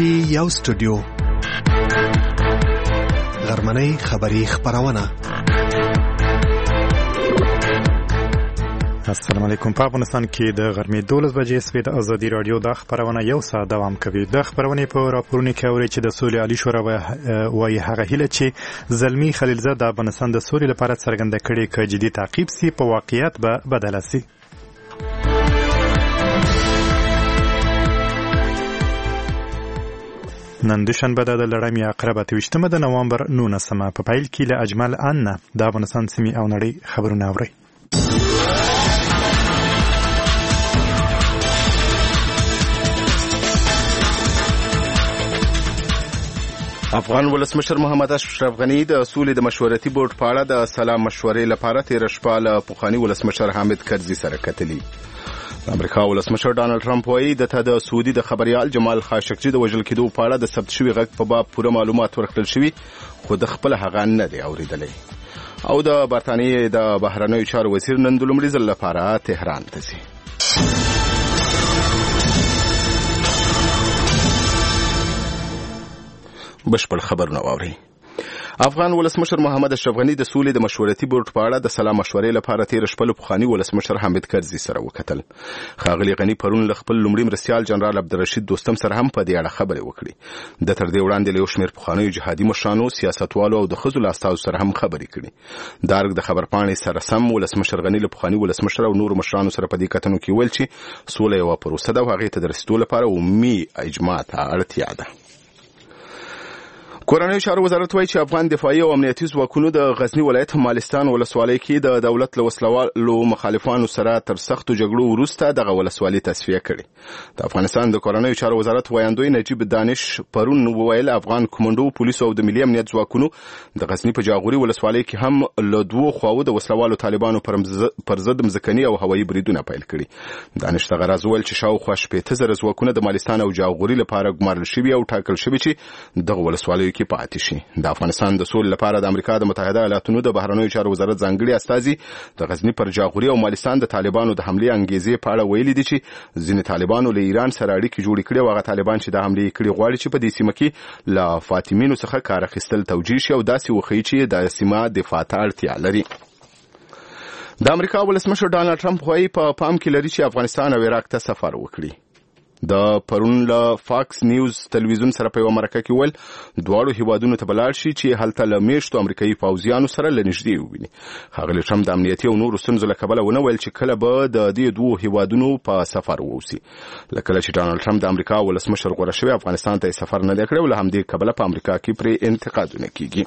پی یو سټوډیو غرمنۍ خبری خبرونه. السلام علیکم. په افغانستان کې د غرمې 12 بجې سوي د ازادي رادیو د خبرونه یو ساعت دوام کوي. د خبرونه په راپورونو کې اوري چې د سولې عالی شورا وايي هغه هیله چې زلمی خلیلزاد د افغانستان د سولې لپاره څرګنده کړي چې جدي تعقیب سي په واقعیت به بدل سي. نن دوشنبه د لړمې عقربه 28 د نوامبر 19 په پیل کې له اجمل ان د افغانستان سیمې او نړۍ خبرونه اوري. افغان ولسمشر محمد اشرف غنی د سولې د مشورتي بورډ په اړه د سلام مشورې لپاره تیر شپه له پخوانی ولسمشر حامد کرزي سره کتلي. د امریکا ولسمشر ډانلډ ټرمپ وایي د سعودي د خبريال جمال خاشقجي د وژل کېدو په اړه د ثبت شوي غږ په باب پوره معلومات ورکړل شوي، خو د خپل هغه نه دی اوریدلی. او د برتانیې د بهرنیو چارو وزیر نن د لومړي ځل لپاره تهران ته ځي. بشپړ خبرونه واورئ. افغان ولسمشر محمد اشرف غنی د سولې د مشورتي بورډ په اړه د سلام مشورې لپاره تیر شپه له پخوانی ولسمشر حامد کرزي سره وکتل. ښاغلي غنی پرون له خپل لومړي مرستیال جنرال عبدالرشید دوستم سره هم په دې اړه خبرې وکړې. د تر دې وړاندې له یو شمېر پخوانیو جهادي مشرانو، سیاستوالو او د ښځو له استازو سره هم خبرې کړې. د ارګ د خبرپاڼې سره سم ولسمشر غنی له پخواني ولسمشر او نورو مشرانو سره په دې کتنو کې ویل چې سوله یوه پروسه ده او هغې ته د رسېدو لپاره عمومي اجماع ته اړتیا ده. کورنیو چارو وزارت وایي چې افغان دفاعي او امنیتي ځواکونو د غزنی ولایت مالستان ولسوالۍ کې د دولت له وسلوالو مخالفانو سره تر سختو جګړو وروسته دغه ولسوالۍ تصفیه کړې. د افغانستان د کورنیو چارو وزارت ویاندوی نجیب دانش پرون وویل افغان کمانډو، پولیسو او د ملي امنیت ځواکونو د غزنی په جاغوري ولسوالۍ کې هم له دوو خواو د وسلوالو طالبانو پر ضد مځکني او هوایي بریدونه پیل کړي. دانش دغه راز وویل چې شاوخوا 80,000 ځواکونه د مالستان او جاغوري لپاره ګمارل شوي او ټاکل شوي چې دغه ولسوالیو کې پاتې شي. د افغانستان د سولې لپاره د امریکا د متحده ایالاتونو د بهرنیو چارو وزارت ځانګړي استازي د غزنی پر جاغوري او مالستان د طالبانو د حملې انګیزې په اړه ویلي دي چې ځینې طالبانو له ایران سره اړیکې جوړې کړې او هغه طالبان چې د حملې کړې غواړي چې په دې سیمه کې له فاطمینو څخه کار اخیستل توجیه شي او داسې وښیي چې د سیمه دفاع ته اړتیا لري. د امریکا ولسمشر ډانلډ ټرمپ وایي په پام کې لري چې افغانستان او عراق ته سفر وکړي. د پرون له فاکس نیوز تلویزیون سره په یوه مرکه کې ویل دواړو هیوادونو ته به لاړ شي چې هلته له میشتو امریکایي پوځیانو سره له نږدې وویني. ښاغلي ټرمپ د امنیتي او نورو ستونزو له کبله ونه ویل چې کله به د دې دوو هیوادونو په سفر واوسي. له کله چې ډانلډ ټرمپ د امریکا ولسمشر غوره شوی افغانستان ته سفر نه دی کړی او له همدې کبله په امریکا کې پرې انتقادونه کیږي.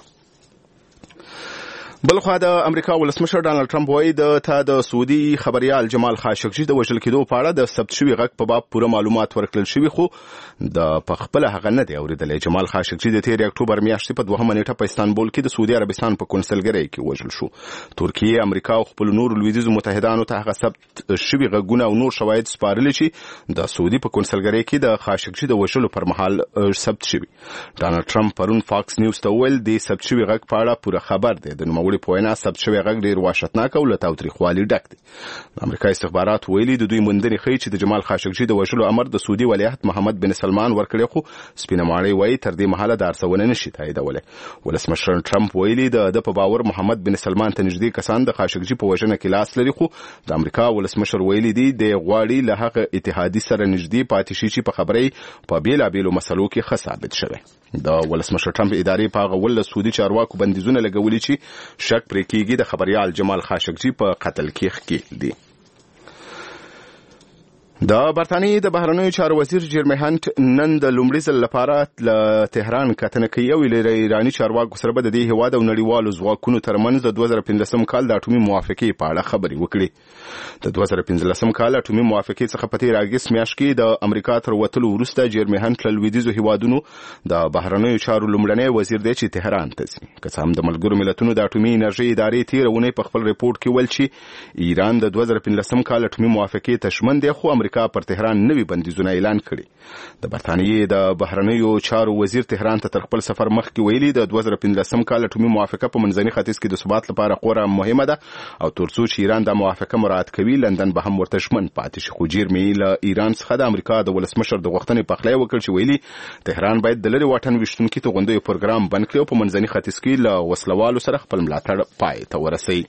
بلخوا د امریکا ولسمشر ډانلډ ټرمپ وایي د سعودي خبريال جمال خاشقجي د وژل کېدو په اړه د ثبت شوي غږ په باب پوره معلومات ورکړل شوي، خو د پخپله هغه نه دی اوریدلی. جمال خاشقجي د تېرې اکتوبر میاشتې په 2 نیټه په استانبول کې د سعودي عربستان په کنسلګرۍ کې وژل شو. ترکیې، امریکا او خپل نورو لویدیځو متحدانو ته هغه ثبت شوي غږونه او نور شواهد سپارلي چې د سعودي په کنسلګرۍ کې د خاشقجي د وژلو پر مهال ثبت شوي. ډانلډ ټرمپ پرون فاکس نیوز ته وویل د ثبت شوي غږ په اړه پوره خبر دی. د نوموړي په وینا ثبت شوی غږ ډېر وحشتناک او له تاوتریخوالي ډک دی. د امریکا استخبارات ویلي د دوی موندنې ښیي چې د جمال خاشقجي د وژلو امر د سعودي ولیعهد محمد بن سلمان ورکړی، خو سپینه ماڼۍ وایي تر دې مهاله د ارڅونه نشي تاییدولی. ولسمشر ټرمپ ویلي د په باور محمد بن سلمان ته نږدې کسان د خاشقجي په وژنه کې لاس لري، خو د امریکا ولسمشر ویلي دی د غواړي له هغه اتحادي سره نږدې پاتې شي چې په خبرې په بیلابیلو مسلو کې ښه ثابت شوی. د ولسمشر ټرمپ ادارې په هغه ول سعودي چارواکو بندیزونه لګولي چې شک پرې کېږي د خبريال جمال خاشقجي په قتل کې ښکېل دي. د برتانیې د بهرنیو چارو وزیر جیرمی هانټ نن د لومړي ځل لپاره له تهران کتنه کوي او له ایراني چارواکو سره به د دې هیواد او نړیوالو ځواکونو ترمنځ د 2015 کال د اټومي موافقې په اړه خبرې وکړي. د 2015 کال اټومي موافقې څخه په تیر اګست میاشت کې د امریکا تر وتلو وروسته جیرمی هانټ له لویدیځو هیوادونو د بهرنیو چارو لومړنی وزیر دی چې تهران ته ځي. که څه هم د ملګرو ملتونو د اټومي انرژۍ ادارې تېره اونۍ په خپل ریپورټ کې ویل چې ایران د 2015 کال اټومي موافقې ته ژمن دی، خو امریکا امریکا پر تهران نوي بندیزونه اعلان کړي. د برتانیې د بهرنیو چارو وزیر تهران ته تر خپل سفر مخکې ویلي د 2015 کال اټومي موافقه په منځني ختیځ کې د ثبات لپاره خورا مهمه ده او ترڅو چې ایران د موافقه مراعات کوي لندن به هم ورته ژمن پاتې شي. خو جیرمي له ایران څخه د امریکا د ولسمشر د غوښتنې پخلی وکړ چې ویلي تهران باید د لرې واټن ویشتونکي توغندیو پروګرام بند کړي او په منځني ختیځ کې له وسلوالو سره خپل ملاتړ پای ته ورسوي.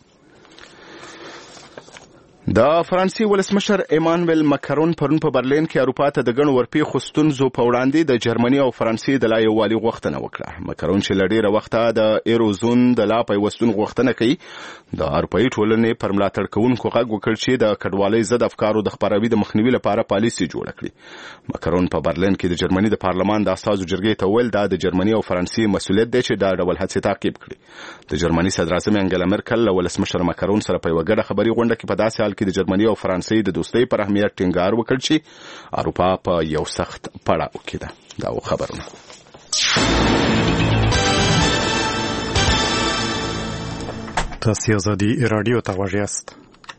د فرانسې ولسمشر ایمانویل ماکرون پرون په برلین کې اروپا ته د ګڼو ورپېښو ستونزو په وړاندې د جرمني او فرانسې د لا یووالي غوښتنه وکړه. ماکرون چې له ډېره وخته د ایروزون د لا پیوستون غوښتنه کوي د اروپایي ټولنې پر ملاتړ کوونکو غږ وکړ چې د کډوالۍ ضد افکارو د خپراوي د مخنیوي لپاره پالیسي جوړه کړي. ماکرون په برلین کې د جرمني د پارلمان د استازو جرګې ته ویل دا د جرمني او فرانسې مسؤلیت دی چې دا ډول هڅې تعقیب کړي. د جرمني صدر اعظم انګلا مرکل له ولسمشر ماکرون سره په یوه ګډه خبري غونډه کې په داسې حال کې د جرمني او فرانسې د دوستۍ پر اهمیت ټینګار وکړ چې اروپا په یو سخت پړاو کې ده. دا خبرونه تاسو آزادي رادیو ته غوږ یاست.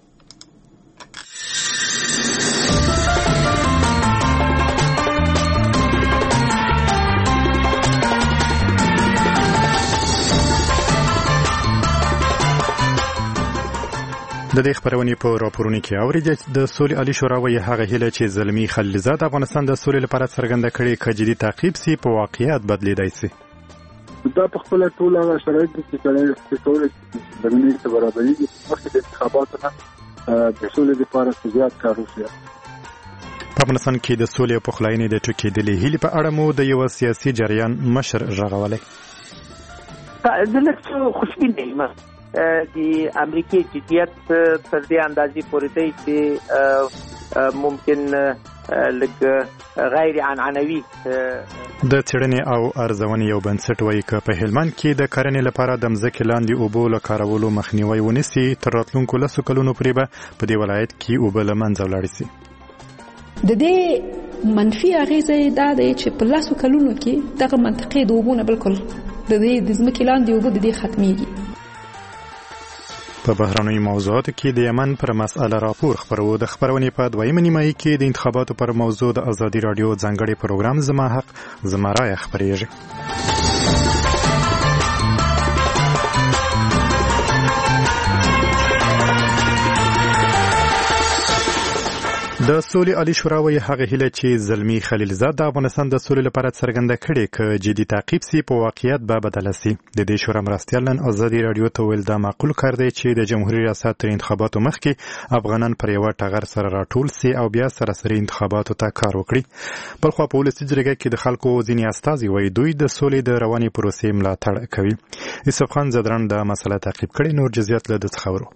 د دې خبرونې په راپورونو کې اورېدل د سولې عالی شورا وایي هغه هیله چې زلمی خلیلزاد افغانستان د سولې لپاره څرګنده کړي چې جدي تعقیب سي په واقعیت بدلیدای سي. دا په خپل ټول هغه شرایط چې کله د زمینې ته برابرېږي مخکې د انتخاباتو نه د سولې لپاره زیات کار وشي. په افغانستان کې د سولې او پخلاینې د ټکېدلې هیلې په اړه مو د یو سیاسي جریان مشر غږولی. د لکه خوشبینه یم د امریکای جدیت تر دې اندازې پورې دی چې ممکن لږ غیر عنعنوي د څېړنې او ارزونې یو بنسټ وایي که په هلمند کې د کرنې لپاره د مځکې لاندې اوبو له کارولو مخنیوی ونیسي تر راتلونکو 10 کلونو پورې به په دې ولایت کې اوبه له منځه ولاړې سي. د دې منفي اغیزه دا دی چې په 10 کلونو کې دغه منطقې د اوبو نه بالکل د ځمکې لاندې اوبه د دې ختمېږي. په بهرنیو موضوعاتو کې د یمن پر مسأله راپور خبرو. د خبرونې په دویمه نیمایي کې د انتخاباتو پر موضوع د ازادي رادیو ځانګړي پروګرام زما حق زما رایه خبرېږي. د سولې عالی شورا وایي هغه هیله چې زلمی خلیلزاد د افغانستان د سولې لپاره څرګنده کړي چې جدي تعقیب سي په واقعیت به بدله سي. د دې شورا مرستیال نن ازادي رادیو ته ویل دا معقول کار دی چې د جمهوریت ریاست تر انتخاباتو مخکې افغانان پر یو ټغر سره راټول سي او بیا سراسري انتخاباتو ته کار وکړي. بل خو په ولسي جرګه کې د خلکو ځینې استازي وایي دوی د سولې د رواني پروسې ملاتړ کوي. یوسف خان زدران د مسله تعقیب کړي. نور جزئیات له دې خبرو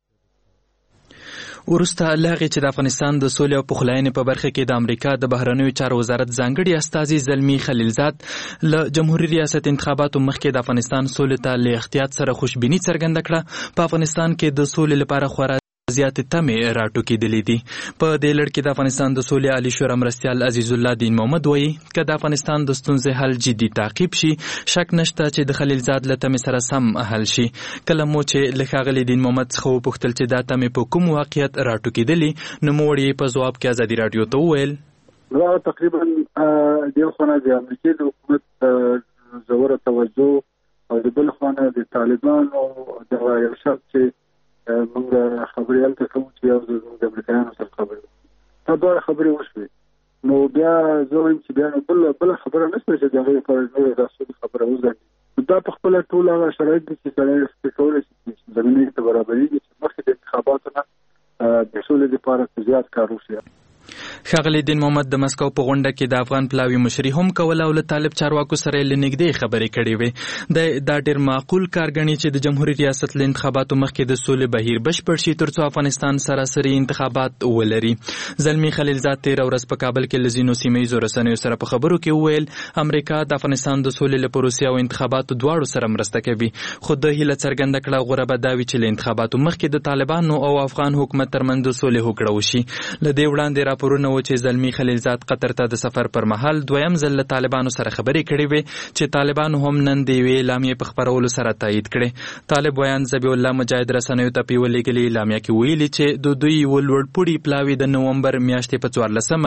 ورسته لغه چې د افغانستان د سولې او پخلاینې په برخه کې د امریکا د بهرنیو چارو وزارت ځانګړي استازي زلمی خلیلزاد له جمهوریت ریاست انتخاباتو مخکې د افغانستان سولې ته له احتیاط سره خوشبیني څرګنده کړه. په افغانستان کې د سولې لپاره خورا زیاتې تمې راټوکېدلې دي. په دې لړ کې د افغانستان د سولې عالی شورا مرستیال عزیز الله دین محمد وایي که د افغانستان د ستونزې حل جدي تعقیب شي شک نشته چې د خلیلزاد له تمې سره سم حل شي. کله مو چې له ښاغلي دین محمد څخه وپوښتل چې دا تمې په کوم واقعیت راټوکېدلې نو موږ یې په ځواب کې ازادي رادیو ته وویل دا تقریبا د خونه د امریکای د حکومت زوره توجه او د بل خونه د طالبانو د یو شخص چې موږ خبريال ته کوم چې یو د امریکایانو سره خبرې دا ډېر خبرې وشوي نو بیا زه وایم چې بیا بل خبره نشته چې دغه پر نور تاسو خبره وځي. دا په خپل ټول هغه شرایط چې کله کولای شي زمینې ته برابرېږي چې مخکې د انتخاباتو نه د سولې لپاره زیات کار وشي. ښاغلي دین محمد د مسکو په غونډه کې د افغان پلاوي مشري هم کوله او له طالب چارواکو سره یې نږدې خبرې کړې وې. دا ډېر معقول کار ګڼي چې د جمهوریت ریاست له انتخاباتو مخکې د سولې بهیر بشپړ شي ترڅو افغانستان سراسري انتخابات ولري. زلمی خلیلزاد تېره ورځ په کابل کې له ځینو سیمهییزو رسنیو سره په خبرو کې وویل امریکا د افغانستان د سولې له پروسې او انتخاباتو دواړو سره مرسته کوي خو د هیله څرګنده کړه غوره به دا وي چې له انتخاباتو مخکې د طالبانو او افغان حکومت ترمنځ د سولې هوکړه وشي. له دې وړاندې راپورونه و چې زلمی خلیلزاد قطر ته د سفر پر مهال دویم ځل له طالبانو سره خبرې کړې وې چې طالبانو هم نن د یوې اعلامیې په خپرولو سره تایید کړې. طالب ویان ذبیح الله مجاهد رسنیو ته په یوه لیږلې اعلامیه کې ویلي چې د دوی یوه لوړپوړي پلاوي د نومبر میاشتې په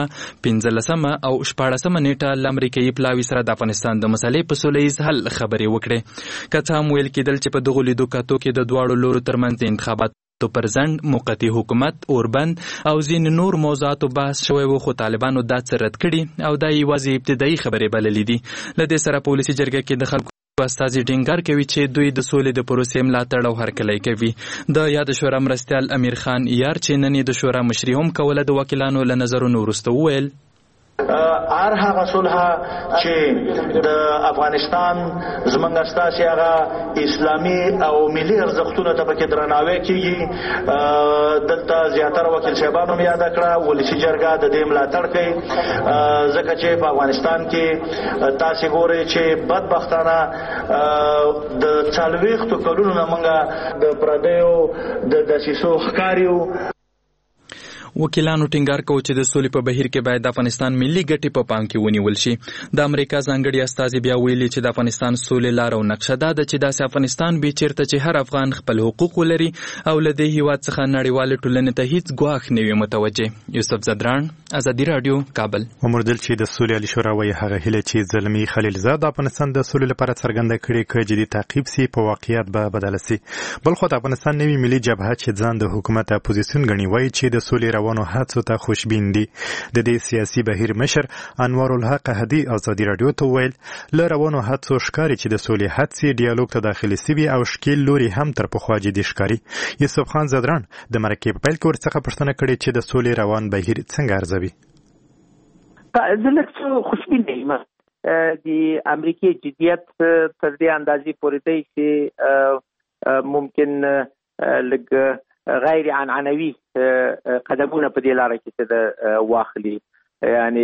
14 او 16 نیټه له امریکایي پلاوي سره د افغانستان د مسلې په سوله ییز حل خبرې وکړې. که څه هم ویل کېدل چې په دغو لیدو کاتو کې د دواړو لورو ترمنځ د انتخاباتو پر ځنډ، موقتي حکومت، اوربند او ځینې نور موضوعاتو بحث شوی و، خو طالبانو دا څه رد کړي او دا یوازې ابتدایي خبرې بللې دي. له دې سره په ولسي جرګه کې د خلکو استازي ټینګار کوي چې دوی د سولې د پروسې ملاتړ او هرکلی کوي. د یاد شورا مرستیال امیر خان یار چې نن د شورا مشري هم کوله د وکیلانو له نظرونو وروسته وویل هر هغه صلح چې د افغانستان زمونږ ستاسې هغه اسلامي او ملي ارزښتونو ته پکې درناوی کیږي. دلته زیاتره وکیل صاحبانو یاد کړه ولسي جرګه د دې ملاتړ کوي، ځکه چې په افغانستان کې تاسې ګورئ چې بدبختانه د 40 کلونو نه موږ د پردیو د دسیسو ښکار یو. وکیلانو ټینګار کوي چې د سولې په بهیر کې باید د افغانستان ملي ګټې په پام کې ونیول شي. د امریکا ځانګړي استازي بیا ویلي چې د افغانستان سولې لار او نقشه دا ده چې داسې افغانستان به چیرته چې هر افغان خپل حقوق ولري او له دې هیواد څخه نړیوالې ټولنې ته هیڅ ګواښ نه وي متوجه. یوسف زدران، ازادي رادیو، کابل. ومردل چې د سولې عالی شورا وایي هغه هیله چې زلمی خلیلزاد د افغانستان د سولې لپاره څرګنده کړې که جدي تعقیب سي په واقعیت به بدله سي. بل خو د افغانستان نوي ملي جبهه چې ځان د حکومت اپوزیسیون ګڼي وایي چې د سولې روانو هڅو ته خوشبین دي. د دې سیاسي بهیر مشر انوار الحق هدي ازادي رادیو ته ویل له روانو هڅو ښکاري چې د سولې هڅې ډیالوګ ته داخلي سوي او شکیل لوري هم تر پخوا جدي ښکاري. یوسف خان زدران د مرکې په پیل کې ورڅخه پوښتنه کړې چې د سولې روان بهیر څنګه ارزوي. زه لږ څه خوشبین یم. د امریکای جدیت تر دې اندازې پورې دی چې ممکن لږ غیر عنعنوي قدمونه په دې لاره کې څه د واخلي، یعنی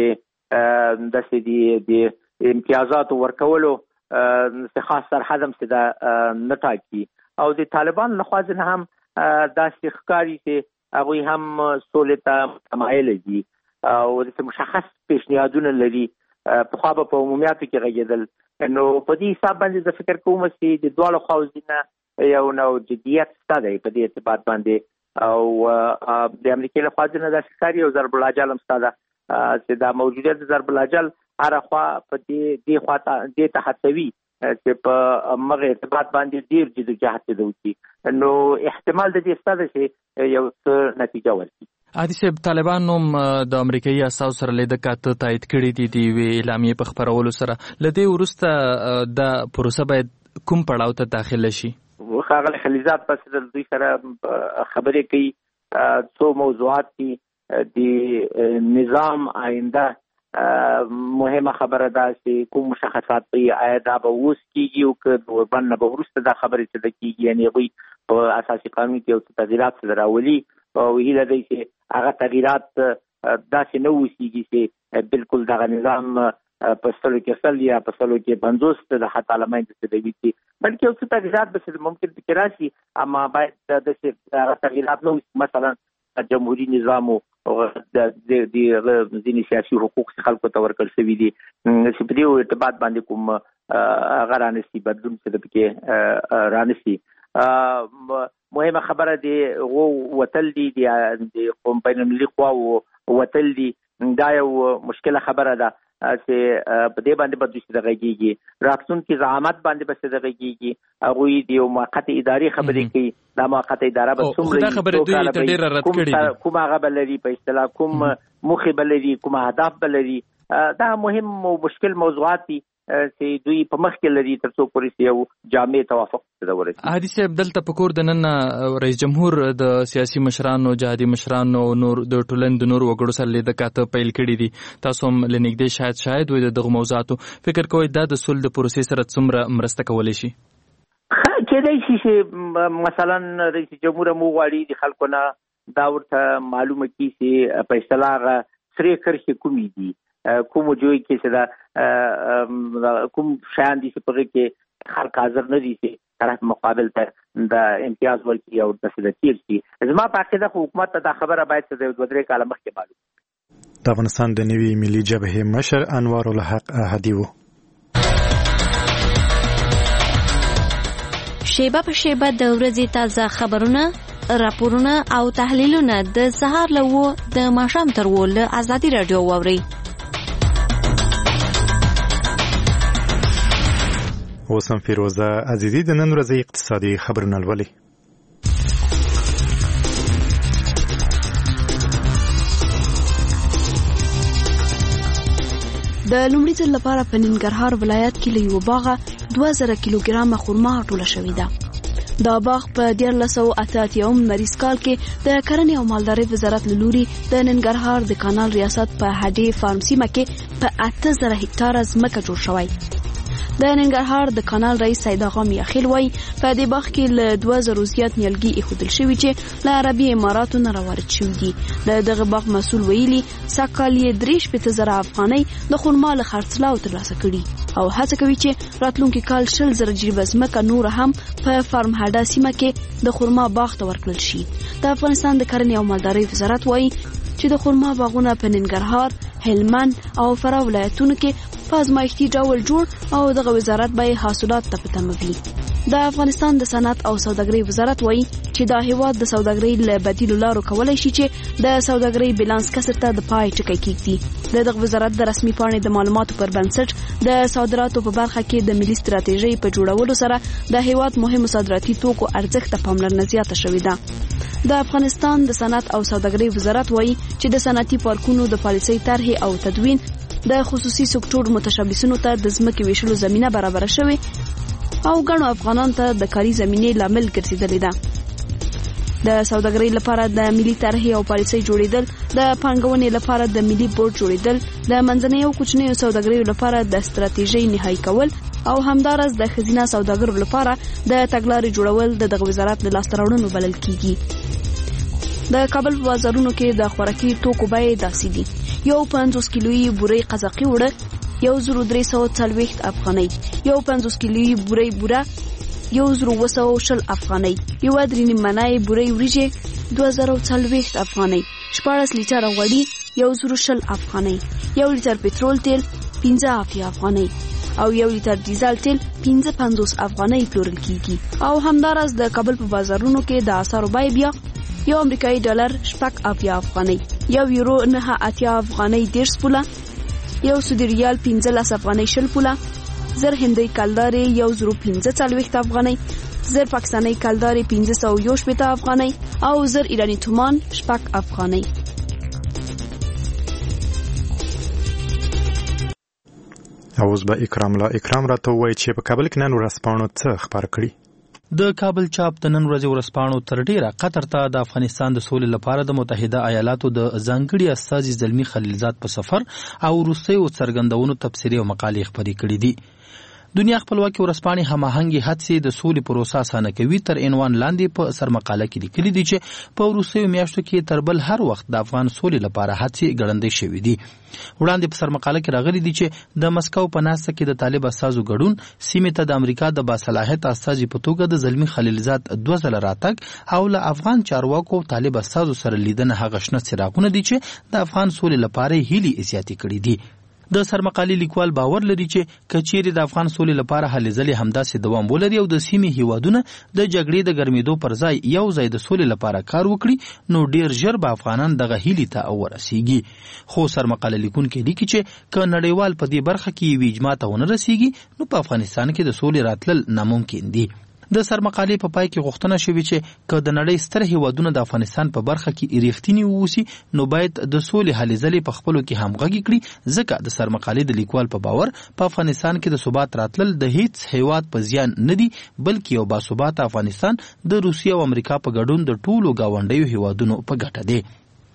داسې د امتیازاتو ورکولو څه خاص سرحد هم څه د نه ټاکي او د طالبان لخوا ځنه هم داسې ښکاري چې هغوی هم سولې ته مایل دي او داسې مشخص پیشنهادونه لري. پخوا به په عمومیاتو کې غږېدل، نو په دې حساب باندې زه فکر کوم چې د دواړو خواوو نه یو نو جدیت شته دی په دې ارتباط باندې او د امریکای له خوا ځنه داسې ښکاري او ضرب العجل هم شته ده چې دا موجودیت د ضرب العجل هره خوا په دې خوا دې ته هڅوي چې په مغه ارتباط باندې ډېر جدوجهد وکړي، نو احتمال د دې شته ده چې یو څه نتیجه ورکړي. عادي صاحب، طالبانو د امریکایي اساسو سره لیده کاته تایید کړي دي د یوې اعلامیې په خپرولو سره. له دې وروسته د پروسه باید کوم پړاو ته داخله شي؟ ښاغلی خلیلزاد پس د دوی سره خبرې کوي، څو موضوعات دي. د نظام آینده مهمه خبره ده چې کوم مشخصات آیا دا به اوس کېږي او که د اوربند نه به وروسته دا خبرې څه کېږي، یعنې هغوی په اساسي قانون کې یو څه تغییرات سره راولي او هیله دی چې هغه تغییرات داسې نه اوسېږي چې بالکل دغه نظام په 100 یا په 50 د حتی له منځه تلوي شي، بلکې یو څه تغییرات به ممکن پکې راشي، اما باید داسې هغه تغییرات نه وشي. مثلا جمهوري نظام او د ځینې سیاسي حقوق چې خلکو ته ورکړل شوي دي چې په دې ارتباط باندې کوم هغه رانسي بدلون چې پکې رانسي. مهمه خبره دی وتل دي د قوم بین المللي قواو وتل دي، دا یو مشکله خبره ده چې په دې باندې به دوی څه غږیږي، راتلونکي زعامت باندې به څه غږیږي. هغوی د یو موقت ادارې خبرې کوي، دا موقت اداره به څومره کوم هغه به لري، په اصطلاح کوم موخې به لري، کوم اهداف به لري. دا مهم او مشکل موضوعات دي چې دوی په مخ کې لري تر څو پورې یو جامع توافق ته ورسېږي. هادي صاحب، دلته په کور د نن رئیس جمهور د سیاسي مشرانو، جهادي مشرانو، نور د ټولنې د نور وګړو سره لیده کاته پیل کړي دي. تاسو هم له نږدې شاید وي دغه موضوعاتو فکر کوئ دا د سولې د پروسې سره څومره مرسته کولی شي؟ کېدای شي چې مثلا رئیس جمهور مو غواړي د خلکو نه دا ورته معلومه کړي چې په اصطلاح سرې کرښې کومې دي، کوم جوړ کې چې دا کوم شیان دي چې په هغې کې خلک حاضر نه دي چې طرف مقابل ته د امتیاز ورکړي او داسې د تیر شي. زما په عقیده خو حکومت ته دا خبره باید چې د 2-3 کاله مخکې معلوم. د افغانستان د نوي ملي جبهې مشر انوار الحق احدي و. شیبه په شیبه د ورځې تازه خبرونه، راپورونه او تحلیلونه د سهار له 9 د ماښام تر 10 له ازادي رادیو واورئ. اوس هم فیروزه عزیزي د نن ورځې اقتصادي خبرونه لولي. د لومړي ځل لپاره په ننګرهار ولایت کې له یو باغه 2000 کیلوګرامه خرما ټوله شوې ده. دا باغ په 1988 مریض کال کې د کرنې او مالدارۍ وزارت له لوري د ننګرهار د کانال ریاست په هډې فارم سیمه کې په 8000 هکتاره ځمکه جوړ شوی. د ننګرهار د کانال رئیس سید اغا میاخیل وای په دې باغ کې له 2000 زیات نیالګي ایښودل شوي چې له عربي اماراتو نه راوارد شوي دي. د دغه باغ مسؤل ویلي سږکال یې 3,000 افغانۍ د خرما له خرڅلاو ترلاسه کړي او هڅه کوي چې راتلونکي کال 100,000 جریبه ځمکه نور هم په فارم هډه سیمه کې د خرما باغ ته ورکړل شي. د افغانستان د کرنې او مالدارۍ وزارت وایي چې د خرما باغونه په ننګرهار، هلمند او فراه ولایتونو کې په ازمایښتي ډول جوړ او دغه وزارت به حاصلات ته په تمه وي. د افغانستان د صنعت او سوداګرۍ وزارت وایي چې دا هیواد د سوداګرۍ له بدیلو لارو کولای شي چې د سوداګرۍ بیلانس کسر ته د پای ټکی کېږدي. دغه وزارت د رسمي پاڼې د معلوماتو پر بنسټ د صادراتو په برخه کې د ملي ستراتیژۍ په جوړولو سره د هیواد مهمو صادراتي توکو ارزښت ته پاملرنه زیاته شوې ده. د افغانستان د صنعت او سوداګرۍ وزارت وایي چې د صنعتي پارکونو د پالیسۍ طرحې او تدوین د خصوصي سکتور متشبثینو ته د ځمکې ویشلو زمینه برابره شوې او ګڼو افغانانو ته د کاري زمینې لامل ګرځېدلې ده. د سوداګرۍ لپاره د ملي طرحې او پالیسۍ جوړېدل، د پانګونې لپاره د ملي بورډ جوړېدل، د منځنۍ او کوچنیو سوداګریو لپاره د ستراتیژۍ نهایی کول او همدارس د ښځینه سوداګرو لپاره د تګلارې جوړول د دغه وزارت د لاسته راوړنو بلل کیږي. د کابل په بازارونو کې د خوراکي توکو بیې داسې دي: یو 50 کیلویي بورې قزاقي وړه 1340 افغانۍ، یو 50 کیلویي بورې بوره 1220 افغانۍ، یو درې نیمه بورې وریجې 2040 افغانۍ، 14 لیټره غوړي 120 افغانۍ، 1 لیټر پټرول تیل 15 افغانۍ او 1 لیټر ډیزل تیل 55 افغانۍ پلورل کیږي. او همدارس د کابل په بازارونو کې د اسعارو بیه بیا یو امریکایي ډالر 8 افغانۍ، یو یورو 9 افغانۍ 10 پوله، یو سعودي ریال 15 افغانۍ 20 پوله، زر هندۍ کلدارې 1.45 افغانۍ، زر پاکستاني کلدارې 518 افغانۍ او زر ایرانی تومان 8 افغانۍ. اوس به اکرام راته وایي چې په کابل کې نن ورځپاڼو څه خبر کړي. د کابل چاپ د نن ورځې ورځپاڼو تر ډیره قطر ته د افغانستان د سولې لپاره د متحده ایالاتو د ځانګړي استازي زلمی خلیلزاد په سفر او روسیې څرګندونو تبصرې او مقالې خپرې کړې دي. دنیا خپلواکي ورځپاڼې هماهنګي هڅې د سولې پروسه اسانه کوي تر عنوان لاندې په سرمقاله کې لیکلي دي چې په روسیې میاشتو کې تر بل هر وخت د افغان سولې لپاره هڅې ګړندې شوې دي. وړاندې په سرمقاله کې راغلي دي چې د مسکو په ناسته کې د طالب استازو ګډون سیمې ته د امریکا د باصلاحیت استازي په توګه د زلمی خلیلزاد 2 ځله راتګ او له افغان چارواکو طالب استازو سره لیدنه هغه شنه څراغونه دي چې د افغان سولې لپاره هیلې زیاتې کړې دي. د سرمقالي لیکوال باور لري چې کچېرې د افغان سولې لپاره هلې ځلې همداسې دوام ولري او د سیمې هیوادونه د جګړې د ګرمېدو پر ځای یو ځای د سولې لپاره کار وکړي نو ډیر ژر به افغانان دغه هیلې ته ورسیږي. خو سرمقاله لیکونکي لیکي چې که نړیوال په دې برخه کې یوې اجماع ته ونه رسیږي نو په افغانستان کې د سولې راتلل ناممکن دي. د سرمقالې په پای کې غوښتنه شوې چې که د نړۍ ستر هیوادونه د افغانستان په برخه کې ریښتیني واوسي نو باید د سولې هلې ځلې په خپلو کې همغږي کړي، ځکه د سرمقالې د لیکوال په باور په افغانستان کې د ثبات راتلل د هیڅ هیواد په زیان نه دي بلکې یو باثباته افغانستان د روسیې او امریکا په ګډون د ټولو ګاونډیو هیوادونو په ګټه دی.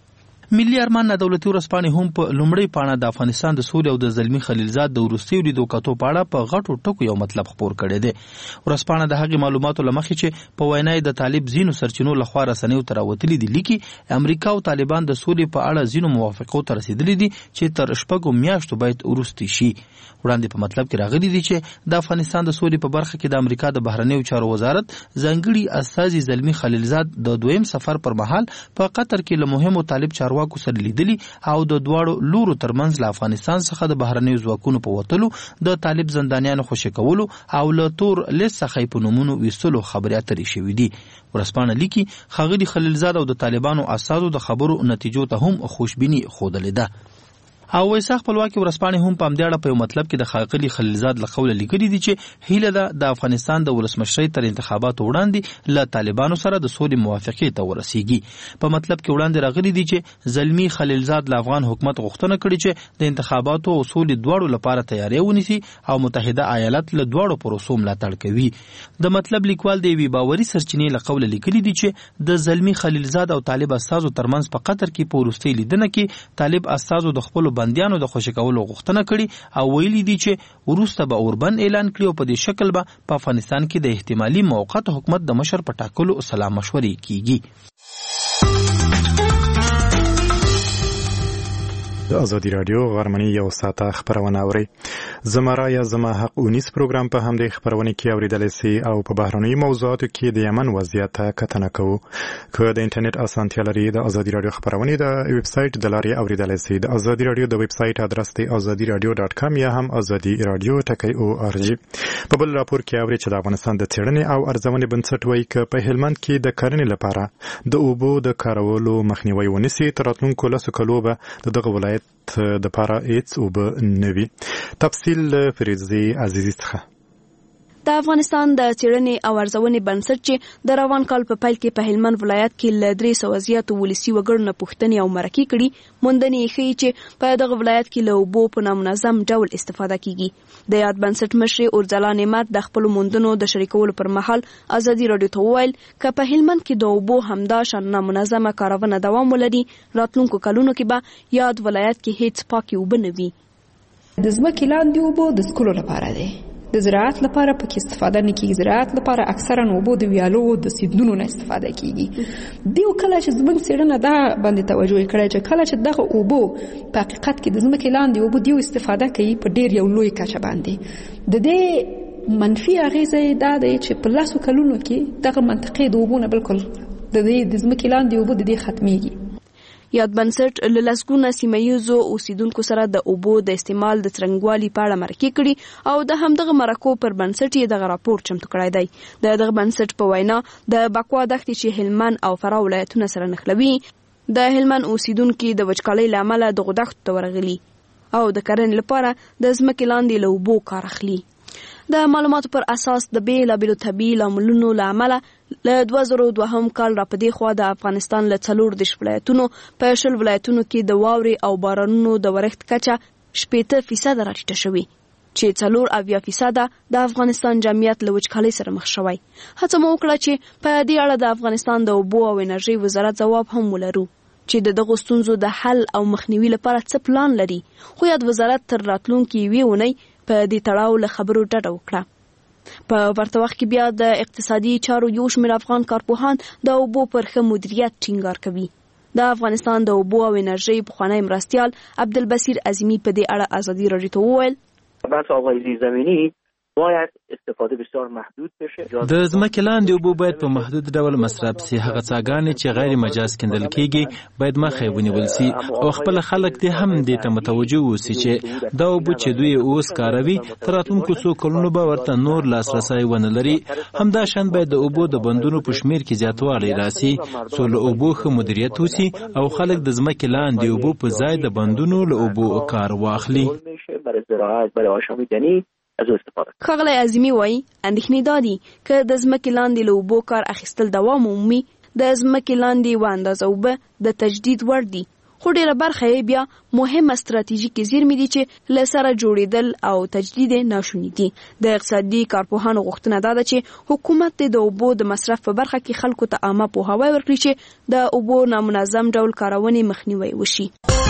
ملي ارمان دولتي ورځپاڼې هم په لومړۍ پاڼه د افغانستان د سولې او د زلمی خلیلزاد د وروستیو لیدو کتو په اړه په غټو ټکو یو مطلب خپور کړی دی. ورځپاڼه د هغې معلوماتو له مخې چې په وینا د طالب ځینو سرچینو لخوا رسنیو ته راوتلي دي لیکي امریکا او طالبان د سولې په اړه ځینو موافقو ته رسیدلي دي چې تر 6 میاشتو باید وروستي شي. وړاندې په مطلب کې راغلي دي چې د افغانستان د سولې په برخه کې د امریکا د بهرنیو چارو وزارت ځانګړي استازي زلمی خلیلزاد د دویم سفر پر مهال په قطر کې له مهمو طالب چارو چارواکو سره لیدلي او د دواړو لورو ترمنځ له افغانستان څخه د بهرنیو ځواکونو په وتلو د طالب زندانیانو خوشي کولو او له تور لیست څخه په نومونو ویستلو خبرې اترې شوې دي. ورځپاڼه لیکي ښاغلي خلیلزاد او د طالبانو اساسو د خبرو نتیجو ته هم خوشبیني ښودلې ده. او ویسا خپلواکي ورځپاڼې هم په همدې اړه په یو مطلب کې د ښاغلي خلیلزاد له قوله لیکلي دي چې هیله ده د افغانستان د ولسمشرۍ تر انتخاباتو وړاندې له طالبانو سره د سولې موافقې ته ورسیږي. په مطلب کې وړاندې راغلي دي چې زلمي خلیلزاد له افغان حکومت غوښتنه کړې چې د انتخاباتو او سولې دواړو لپاره تیاری ونیسي او متحده ایالات له دواړو پروسو ملاتړ کوي. د مطلب لیکوال د یوې باوري سرچینې له قوله لیکلي دي چې د زلمي خلیلزاد او طالب استازو ترمنځ په قطر کې په وروستۍ لیدنه کې طالب استازو د خپلو بندیانو د خوشي کولو غوښتنه کړي او ویلي دي چې وروسته به اوربند اعلان کړي او په دې شکل به په افغانستان کې د احتمالي موقت حکومت د مشر په ټاکلو سلا مشورې کیږي. د ازادي رادیو غرمنۍ یو ساعته خبرونه اوري. زما یا زما حق 19 پروګرام په همدې خبرونه کې اوریدل سي او په بهرنیو موضوعاتو کې د یمن وضعیت کتنه کوو. که د انټرنیټ اسانتیا لري د ازادي رادیو خبرونه د ویب سټ د لارې اوریدل سي. د ازادي رادیو د ویب سټ ادرس دی azadiradio.com یا هم azadiradio.org. په بل راپور کې اوري چې د افغانستان د څېړنې او ارزونې بنسټ وایي چې په هلمند کې د کرنې لپاره د اوبو د کارولو مخنیوي ونیسي. تر راتلونکو لسو کلو به دغه ولایت د پاره ایتس او به نوي. تفصیل فریضي عزیزی څخه. د افغانستان د څېړنې او ارزونې بنسټ چې د روان کال په پیل کې په هلمند ولایت کې له 300 زیاتو ولسي وګړو نه پوښتنې او مرکې کړي، موندنې یې ښیي چې په دغه ولایت کې له اوبو په نامنظم ډول استفاده کیږي. د یاد بنسټ مشر اورځلا نعمت د خپلو موندنو د شریکولو پر مهال ازادي رادیو ته وویل که په هلمند کې د اوبو همدا شان نامنظمه کارونه دوام ولري، راتلونکو کلونو کې به یاد ولایت کې هیڅ پاکې اوبه نه وي. د ځمکې لاندې اوبو د څښلو لپاره دی، د زراعت لپاره پکې استفاده نه کیږي. زراعت لپاره اکثرا اوبو د ویالو د سیندونو نه استفاده کیږي. دیو کله چې زموږ څېړنه دا باندې توجه کړې چې کله چې دغه اوبو په حقیقت کې د ځمکې لاندې اوبو دیو استفاده کوي په ډیر یو لوی کچه باندې، د دې منفي اغیزه دا دی چې په لاسو کلونو کې دغه منطقې د اوبو نه بالکل د ځمکې لاندې اوبو د دې ختميږي. یاد بنسټ له لسګونه سیمه‌ییزو اوسیدونکو سره د اوبو د استعمال د څرنګوالي په اړه مرکې کړي او د همدغه مرکو پر بنسټ یې دغه راپور چمتو کړی دی. د دغه بنسټ په وینا د بکوا دښتې چې هلمند او فراه ولایتونه سره نښلوي، د هلمند اوسیدونکو د وچکالۍ له امله دغه دښتو ته ورغلي او د کرنې لپاره د ځمکې لاندې له اوبو کار اخلي. د معلوماتو پر اساس د بیلابیلو طبیعي لاملونو له امله له 2002 کال را پدې خوا د افغانستان له 14 ولایتونو په 10 ولایتونو کې د واورې او بارانونو د ورښت کچه 80% راټیټه شوې چې 4% د افغانستان جمعیت له وچکالۍ سره مخ شوی. هڅه مو وکړه چې په دې اړه د افغانستان د اوبو او انرژي وزارت ځواب هم ولرو چې د دغه ستونزو د حل او مخنیوي لپاره څه پلان لري، خو یاد وزارت تر راتلونکي ویونی په دې تړاو له خبرو ډډه وکړه. په ورته وخت کې بیا د اقتصادي چارو یو شمېر افغان کارپوهان د اوبو پر ښه مدیریت ټینګار کوي. د افغانستان د اوبو او انرژي پخوانی مرستیال عبدالبصیر عظیمی په دې اړه ازادي رادیو ته وویل بحث آبهای زیرزمینی باید استفاده بسیار محدود بشه. د ځمکې لاندې اوبو باید په محدود ډول مصرف سي. هغه څاګانې چې غیر مجاز کیندل کیږي باید مخه ونیول سي او خپل خلک دې هم دې ته متوجه وسی چې دا اوبو چې دوی اوس کاروي تر راتلونکو څو کلونو به ورته نور لاسرسی ونه لري. همدا شان باید د اوبو د بندونو په شمیر کې زیاتوالی راسي څو له اوبو ښه مدیریت وسی او خلک د ځمکې لاندې اوبو په ځای د بندونو له اوبو کار واخلي. برای زراعت، برای آشامیدنی از استفاده. ښاغلی عظیمی وایي اندېښنې دا دي که د ځمکې لاندې له اوبو کار اخیستل دوام ومومي، د ځمکې لاندې و اندازه اوبه د تجدید وړ دي، خو ډېره برخه یې بیا مهمه ستراتیژیکې زیرمې دي چې له سره جوړېدل او تجدید یې ناشوني دي. د اقتصادي کارپوهانو غوښتنه دا ده چې حکومت د اوبو د مصرف په برخه کې خلکو ته عامه پوهاوی ورکړي چې د اوبو نامنظم ډول کارونې مخنیوی وشي.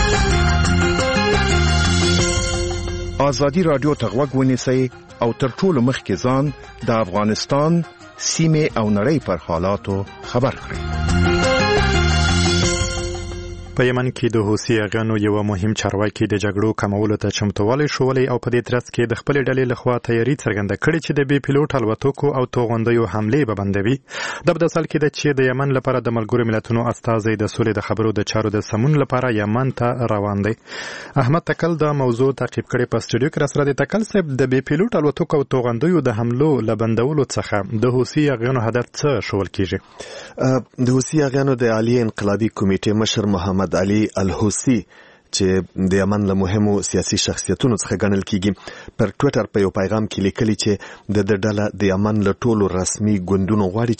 ازادي رادیو ته غوږ ونیسئ او تر ټولو مخکې ځان د افغانستان سیمې او نړۍ پر حالاتو خبر کړئ. په یمن کې د حوثي اغیانو یو مهم چارواکي د جګړو کمولو ته چمتووالی ښوولی او په دې ترڅ کې د خپلې ډلې لخوا تیاري څرګنده کړې چې د بې پیلوټ الوتکو او توغندیو حملې به بندوي. دا په داسې حال کې ده چې د یمن لپاره د ملګرو ملتونو استازی د سولې د خبرو د چارو د سمون لپاره یمن ته روان دی. احمد تکل دا موضوع تعقیب کړي په سټوډیو کې راسره د تکل صاحب د بې پیلوټ الوتکو او توغندیو د حملو له بندولو څخه د حوثي اغیانو هدف څه ښوول کیږي؟ د حوثي اغیانو د عالی انقلابي کمیټې مشر محمد علي الحوثي چې د یمن له مهمو سیاسي شخصیتونو څخه ګڼل کیږي پر ټوئیټر په یو پیغام کې لیکلي چې د ډله د یمن له ټولو رسمي ګوندونو غواړي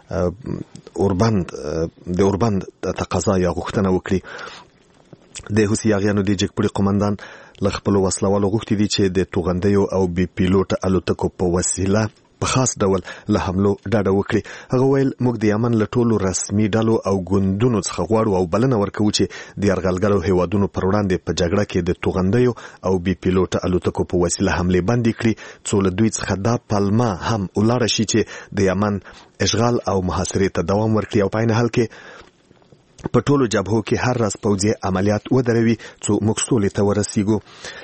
چې د اوربند تقاضا یا غوښتنه وکړي. د حوثي اغیانو د جګپوړي قومندان له خپلو وسلوالو غوښتي دي چې د توغندیو او بې پیلوټ الوتکو په وسیله په خاص ډول له حملو ډاډه وکړي. هغه ویل موږ د یمن له ټولو رسمي ډلو او ګوندونو څخه غواړو او بلنه ورکوو چې د یرغلګرو هیوادونو پر وړاندې په جګړه کې د توغندیو او بې پیلوټ الوتکو په وسیله حملې بندې کړي څو له دوی څخه دا پلمه هم ولاړه شي چې د یمن اشغال او محاصرې ته دوام ورکړي او په عین حال کې په ټولو جبهو کې هر ورځ پوځي عملیات ودروي څو موږ سولې ته ورسیږو.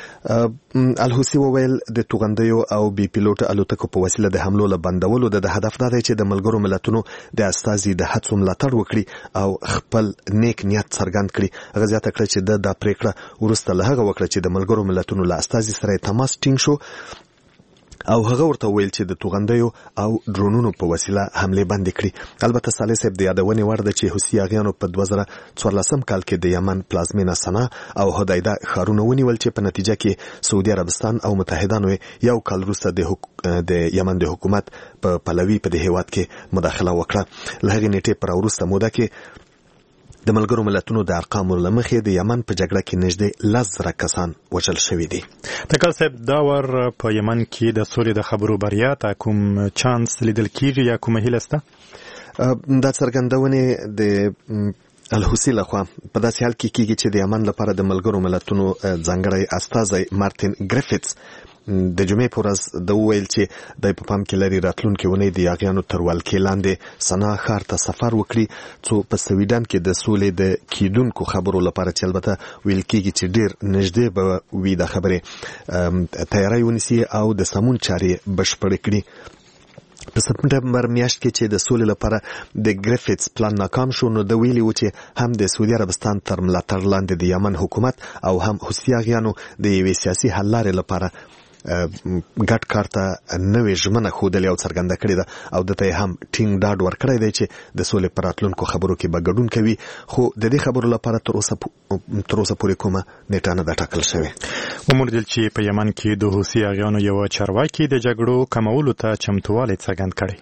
الحوثي وویل د توغندیو او بې پیلوټ الوتکو په وسیله د حملو له بندولو د هدف دا دی چې د ملګرو ملتونو د استازي د هڅو ملاتړ وکړي او خپل نیک نیت څرګند کړي. هغه زیاته کړه چې دا پریکړه وروسته له هغه وکړه چې د ملګرو ملتونو له استازي سره تماس ټینګ شو او هغه ورته ویل چې د توغندیو او ډرونونو په وسیله حملې بندې کړي. البته صالح صاحب د یادونې وړ ده چې حوثي اغیانو په 2014 کال کې د یمن پلازمینه سنا او هدایده ښارونه ونیول چې په نتیجه کې سعودي عربستان او متحدانو یو کال وروسته د یمن د حکومت په پلوي په دې هیواد کې مداخله وکړه. له هغې نیټې پر وروسته موده کې د ملګرو ملتونو د ارقامو له مخې د یمن په جګړه کې نږدې 10,000 کسان وژل شوي دي. تکل صاحب دا ور په یمن کې د سولې د خبرو بریا ته کوم چانس لیدل کیږي یا کومه هیله شته؟ دا څرګندونې د الحوثي لخوا په داسې حال کې کیږي چې د یمن لپاره د ملګرو ملتونو ځانګړی استازی مارټین ګریفټس د جمعې په ورځ د وویل چې د په پام کې لري راتلونکې اونۍ د اغیانو تر ولکې لاندې سنا ښار ته سفر وکړي څو په سویډن کې د سولې د کیدونکو خبرو لپاره چې البته ویل کېږي چې ډیر نږدې به وي د خبرې تیاری ونیسي او د سمون چارې بشپړې کړي. په سپټمبر میاشت کې چې د سولې لپاره د ګریفټس پلان ناکام شو نو د ویلي و چې هم د سعودي عربستان تر ملاتړ لاندې د یمن حکومت او هم حوثي اغیانو د یوې سیاسي حل لارې لپاره ګډ کار ته نوې ژمنه ښودلې او څرګنده کړې ده او دته هم ټینګ ډاډ ورکړی دی چې د سولې پر راتلونکو خبرو کې به ګډون کوي خو د دې خبرو لپاره تر اوسه پورې کومه نیټه نه ده ټاکل شوې. وموندل چې په یمن کې د حوثي اغیانو یو چارواکي د جګړو کمولو ته چمتووالی څرګند کړی.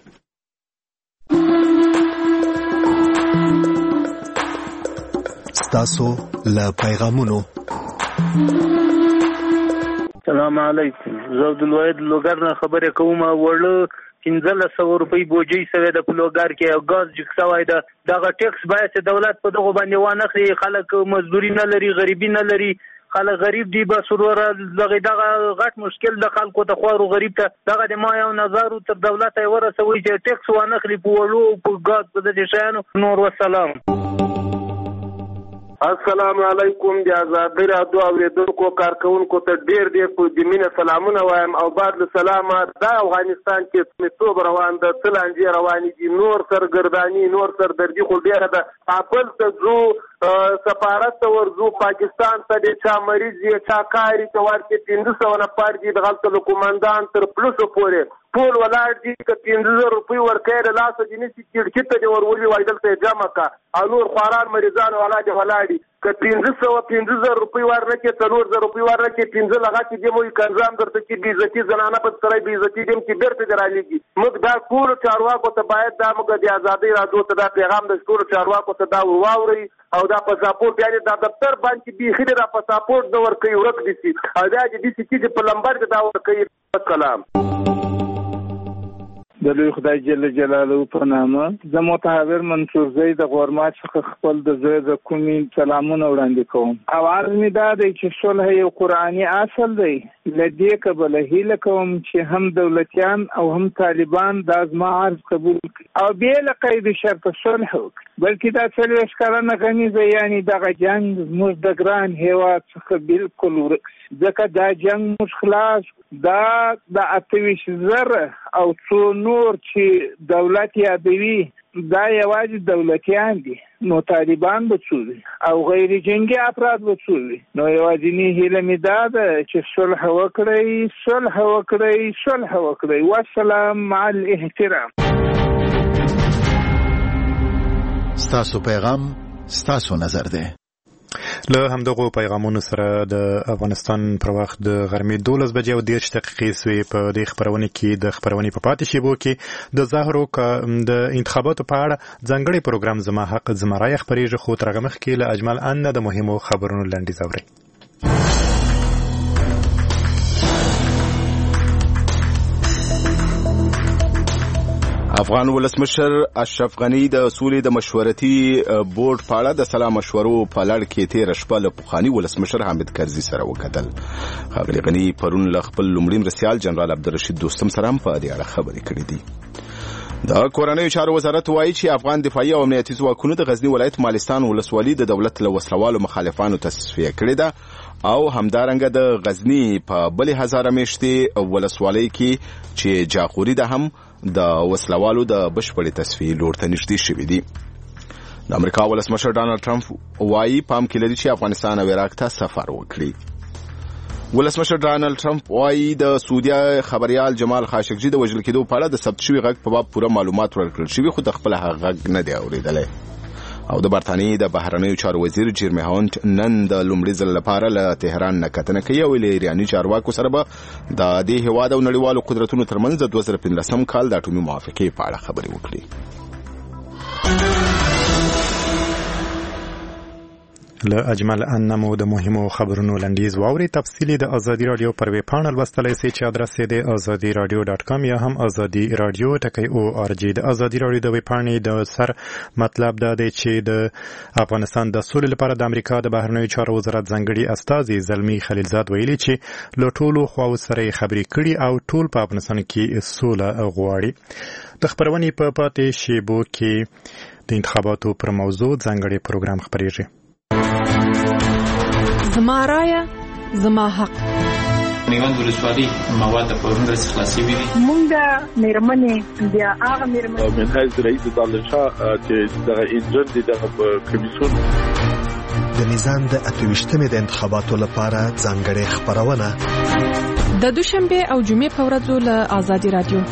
ستاسو له پیغامونو السلام علیکم. زه عبدالواحد لوګر نه خبرې کوم. وړه 1500 روپۍ بوجي سوی د پلوګر کې او غاز جګ سوی ده. دغه ټیکس باید دولت په دغه باندې وانخلي. خلک مزدوري نه لري، غریبي نه لري، خلک غریب دي. بس وروره دغه غټ مشکل د خلکو ته خوارو غریب ته دغه د ما یو نظر تر دولت یې ورسوي چې ټیکس وانخلي په وړو په غاز په دې شیانو. نور والسلام. السلام علیکم. د آزادۍ راډیو اوریدونکو کارکونکو ته ډیر په دمینه سلامونه وایم او بعد له سلامه د افغانستان کې سمیتوب روان ده، تلانجې روانې دي، نور سرګردانی نور سردردي خو ډیره ده. خپل ته ځو سفارت ته ورځو، پاکستان ته د چا مریض یې چا کاري ته ورکې 1500 نفر دي دغلته له کومندان تر پلوسو پورې ټول ولاړ دي. که 15,000 روپۍ ورکوې د لاسه دې نیسي کړکۍ ته دې ورولي وایي دلته یې جمع کړه او نور خواران مریضان والا دې ولاړ دي. که 15,000 روپۍ ورنکړې 4,000 روپۍ ورنکړې 15 لغه کې دې مو کنځام درته کې بېعزتي زنانه په سره بېعزتي دې چې بیرته دې رالېږي. موږ دا ټولو چارواکو ته باید دا موږ د آزادۍ راډیو ته دا پیغام د ټولو چارواکو ته دا واورئ او دا پاسپورت یعنې دا دفتر باندې بیخي دا پاسپورت نه ورکوي ورک دي سي او دا دې سي چې په لمبر کې دا ورکوي. السلام. د لوی خدای جل جلاله په نامه زه متحور منصور زئی د غورماچ څخه خپل د زړه د کومې سلامونه وړاندې کوم. اواز می دا دی چې صلح یو قرآني اصل دی لدې کبله هیله کوم چې هم دولتیان او هم طالبان دا زما عرض قبول کړي او بې له قید شرط صلح وکړي، بلکې دا 40 کلنه غمیزه یعنی دغه جنګ زموږ د ګران هېواد څخه بالکل ورک شي، ځکه دا جنګ موږ خلاص دا د 28,000 او څو نور چې دولت یادوي دا یوازې دولتیان دي، نو طالبان به څو وي او غیر جنگي افراد به څو وي. نو یوازینی هیله مې دا ده چې صلح وکړئ، صلح وکړئ، صلح وکړئ. والسلام مع الاحترام. ستاسو پیغام ستاسو نظر ده. له همدغو پیغامونو سره د افغانستان پر وخت د غرمې 12 بجې او 10 دقیقې سوې په دې خبرونه کې د خبرونې په پاتې شیبو کې د ظاهرو د انتخاباتو په اړه ځانګړی پروګرام زما حق زما رای خبرېږي، خو تر هغه مخکې له اجمل ان د مهمو خبرونو لنډیز اورئ. افغان ولسمشر اشرف غنی د سولې د مشورتي بورډ په اړه د سلا مشورو په لړ کې تېره شپه له پخواني ولسمشر حامد کرزي سره وکتل. ښاغلي غني پرون له خپل لومړي مرستیال جنرال عبدالرشید دوستم سره هم په دې اړه خبرې کړې دي. د کورنیو چارو وزارت وایي چې افغان دفاعي او امنیتي ځواکونو د غزني ولایت مالستان ولسوالي د دولت له وسلوالو مخالفانو تصفیه کړې ده او همدارنګه د غزني په بلې هزاره میشتې ولسوالۍ کې چې جاخوري ده هم د وسلوالو د بشپړې تصفیې لور ته نږدې شوي دي. د امریکا ولسمشر ډانلډ ټرمپ وایي پام کې لري چې افغانستان او عراق ته سفر وکړي. ولسمشر ډانلډ ټرمپ وایي د سعودي خبريال جمال خاشقجي د وژل کېدو په اړه د ثبت شوي غږ په باب پوره معلومات ورکړل شوي، خو د خپل غږ نه دی اورېدلی. او د برتانیې د بهرنیو چارو وزیر جیرمی هانت نن د لومړي ځل لپاره له تهران نه کتنه کوي او له ایراني چارواکو سره به د دې هېواد او نړیوالو قدرتونو ترمنځ د 2015 کال د اټومي موافقې په اړه خبرې وکړي. له اجمل انمو د مهمو خبرونو لنډیز واوري. تفصیلی د ازادي رادیو پر ویب پاڼه لوستلای شئ چې ادرس یې د azadiradio.com یا هم azadi radio.org. د ازادي رادیو د ویب پاڼې د سر مطلب دا دی چې د افغانستان د سولې لپاره د امریکا د بهرنیو چارو وزارت ځانګړي استازي زلمی خلیلزاد ویلي چې له ټولو خواو سره خبرې کړي او ټول په افغانستان کې سوله غواړي. د خبرونې په پاتې شیبو کې د انتخاباتو پر موضوع ځانګړي پروګرام خبرېږي. زما رایه زما حق. میوند ولسوالي مواد پرون رس خلاصي وي. مونږه مېرمنې بیا هغه مېرمنې منهاج رئیس دالشاه چې دغه انجن دي دغه کمیسیون د نظام د 28مې د انتخاباتو لپاره ځانګړې خبرونه د دوشنبه او جمعې په ورځو له ازادي رادیو.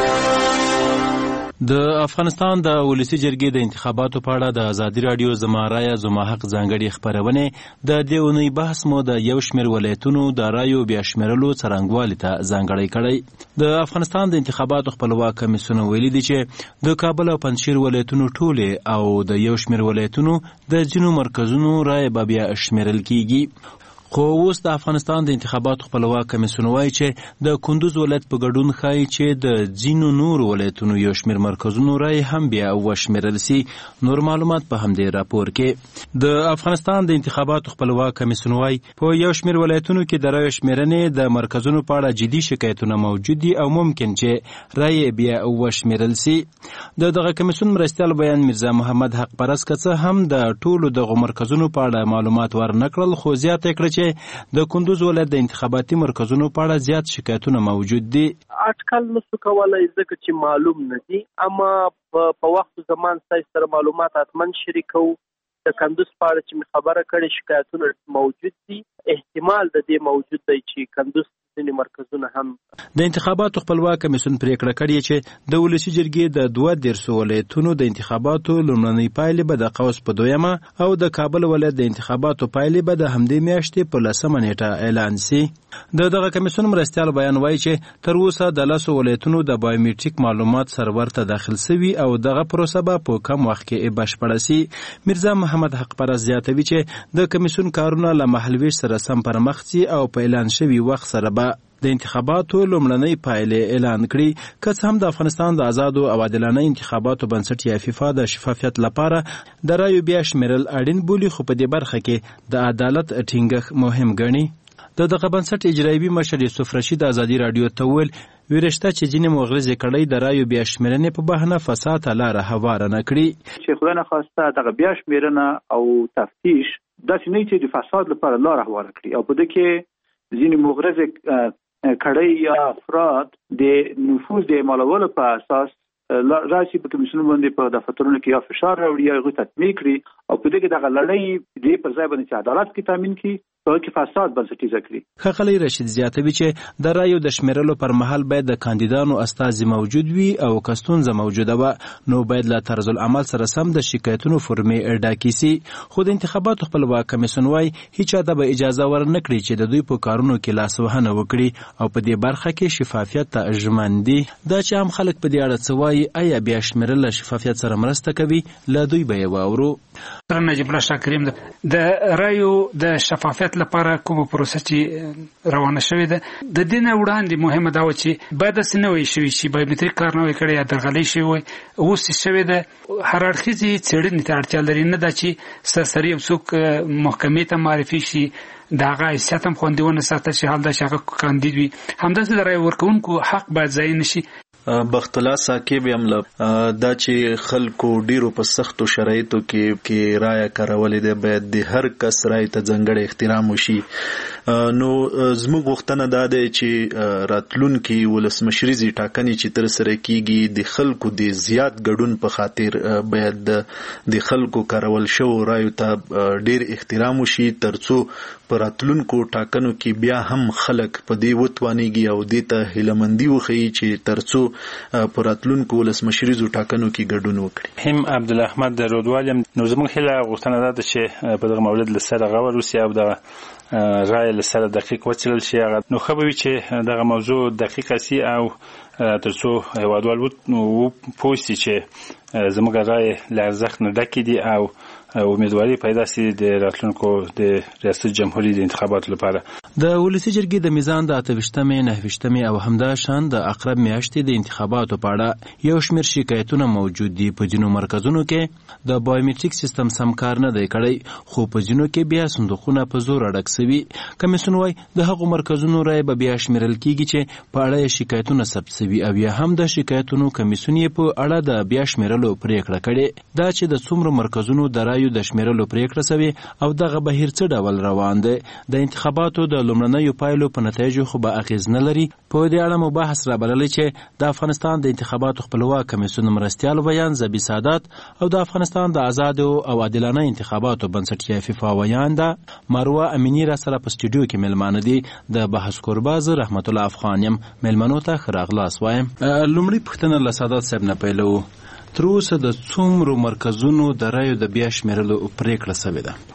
د افغانستان د ولسی جرګې د انتخاباتو په اړه د ازادي رادیو زما رایه زما حق ځانګړي خبرونه د دې اونۍ بحث مو د یو شمېر ولایتونو د رایو بیا شمېرلو څرنګوالي ته ځانګړی کړی. د افغانستان د انتخاباتو خپلواک کمیسیون ویلي دی چې د کابل او پنځشیر ولایتونو ټوله او د یو شمېر ولایتونو د ځینو مرکزونو رای بیا شمېرل کیږي. خو اوس د افغانستان د انتخاباتو خپلواک کمیسیون وایي چې د کندوز ولایت په ګډون ښایي چې د ځینو نور ولایتونو یو شمېر مرکزونو رای هم بیا وشمېرل سي. نور معلومات په همدې راپور کې. د افغانستان د انتخاباتو خپلواک کمیسیون وایي په یو شمېر ولایتونو کې د رای شمېرنې د مرکزونو په اړه جدي شکایتونه موجود دي او ممکن چې رای بیا وشمېرل سي. دغه کمیسیون مرستیال بیان میرزا محمد حق پرست کڅه هم د ټولو دغه مرکزونو په اړه معلومات ورنکړل، خو زیاته کړه چې د کندوز ولایت د انتخاباتي مرکزونو په اړه زیات شکایتونه موجود دي. اټکل نشو کولای ځکه چې معلوم نه دي، اما په وخت زمان سره معلومات حتمن شریکو. د کندوز په اړه چې خبره کړې شکایتونه موجود دي، احتمال د دې موجود دی چې کندوز ځینې مرکزونه هم. د انتخاباتو خپلواک کمیسیون پریکړه کړې چې د ولسی جرګې د 32 ولایتونو د انتخاباتو لومړنۍ پایلې به د قوس په 2 او د کابل ولایت د انتخاباتو پایلې به د همدې میاشتې په 10 نیټه اعلان سي. دغه کمیسیون مرستیال بیان وایي چې تر اوسه د 10 ولایتونو د بایومټریک معلومات سرور ته داخل شوي او دغه پروسه به په کم وخت کې بشپړه سي. میرزا محمد حق پرست زیاتوي چې د کمیسیون کارونه له مهالویش سره سم پر مخ ځي او په اعلان شوي وخت سره د انتخاباتو لومړنۍ پایلې اعلان کړي. که څه هم د افغانستان د آزادو او عادلانه انتخاباتو بنسټ یا فیفا د شفافیت لپاره د رایو بیا شمېرل اړین بولي، خو په دې برخه کې د عدالت ټینګښت مهم ګڼي. دغه بنسټ اجرایوي مشر یوسف رشید ازادي رادیو ته وویل ویرشته چې ځینې مغرضې کړۍ د رایو بیا شمېرنې په بهانه فساد ته لاره هواره نه کړي چې خدای نخواسته دغه بیا شمېرنه او تفتیش داسې نه چې د فساد لپاره لاره هواره کړي او په دې کې ځینې مغرضې کړۍ یا افراد د نفوذ د اعمالولو په اساس راشي په کمیسیون باندې په دفترونو کې یا فشار راوړي یا هغوی تطمیع کړي او په دې کې دغه لړۍ دې پر ځای باندې چې عدالت کې تامین کړي په کې فساد بنسټیزه کړي. ښاغلی رشید زیاتوي چې د رایو د شمیرلو پر مهال باید د کاندیدانو استازي موجود وي او که ستونزه موجوده وه نو باید له طرز العمل سره سم د شکایتونو فورمې ډاکې سي. خو د انتخاباتو خپلواک کمیسیون وایي هیچا ته به اجازه ورنه کړي چې د دوی په کارونو کې لاسوهنه وکړي او په دې برخه کې شفافیت ته ژمن دي. دا چې عام خلک په دې اړه څه وایي آیا بیا شمیرل له شفافیت سره مرسته کوي له دوی به یې واورو. نجیب الله شاه کریم د رایو د شفافیت لپاره کومه پروسه چې روانه شوې ده د دې نه وړاندې مهمه دا و چې باید داسې نه وي شوي چې بایومتریک کار نه وي کړی یا درغلۍ شوې وي. اوس شوې ده هر اړخیزې څېړنې ته اړتیا لري نه ده چې سرسري یو څوک محکمې ته معرفي شي د هغه حیثیت هم خوندي ونه ساتل شي حال دا چې هغه کاندید وي. همداسې د رایې ورکوونکو حق باید ضایع نه شي. بخت الله ساکب هم دا چې خلکو ډیرو په سختو شرایطو کې رایه کارولې ده باید د هر کس رایې ته ځانګړی احترام وشي. نو زموږ غوښتنه دا ده چې راتلونکي ولسمشریزي ټاکنې چې تر سره کیږي د خلکو د زیات ګډون په خاطر باید د خلکو کارول شو رایو ته ډیر احترام وشي ترڅو په راتلونکو ټاکنو کې بیا هم خلک په دې وتوانیږي او دې ته هیلهمندي وښیي چې ترڅو په راتلونکو ولسمشریزو ټاکنو کې ګډون وکړي. هم عبدالاحمد رودوالیم نو زموږ هیله غوښتنه ده چې په دغه مورد له سره غور وشي او د رای له سره دقیق وڅېړل شي. نو ښه به وي چې دغه موضوع دقیقه سي او ترڅو هیوادوال وپوه سي چې زموږ رای له ارزښت نه ډکې دي او امیدواري پیدا سي د راتلونکو د ریاست جمهوریت د انتخاباتو لپاره. د ولسی جرګې د میزان د 28مې 29مې او همدا شان د اقرب میاشتې د انتخاباتو په اړه یو شمېر شکایتونه موجود دي. په ځینو مرکزونو کې د بایومتریک سیستم سم کار نه دی کړی خو په ځینو کې بیا صندوقونه په زور اډک سوي. کمیسیون وایي د هغو مرکزونو رای به بیا شمیرل کیږي چې په اړه یې شکایتونه ثبت سوي او یا هم د شکایتونو کمیسیون یې په اړه د بیا شمیرلو پریکړه کړې. دا چې د څومره مرکزونو د رایو د شمیرلو پریکړه سوي او دغه بهیر څه ډول روان دی د انتخاباتو د لومړنیو پایلو په نتایجو خو به اغیز نه لري. په دې اړه مو بحث رابللی چې د افغانستان د انتخاباتو خپلواک کمیسیون مرستیال ویان زبی سادات او د افغانستان د آزادو او عادلانه انتخاباتو بنسټ فیفا ویان ده مروه امینی را سره په سټوډیو کې ملمانه دي. د بحث کورباز رحمت الله افغان یم. ملمنو ته ښه راغلاست وایم. لومړی پوښتنه له سادات صاحب نه پیلو. تر اوسه د څومرو مرکزونو د رایو د بیا شمیرلو پریکړه سوې ده؟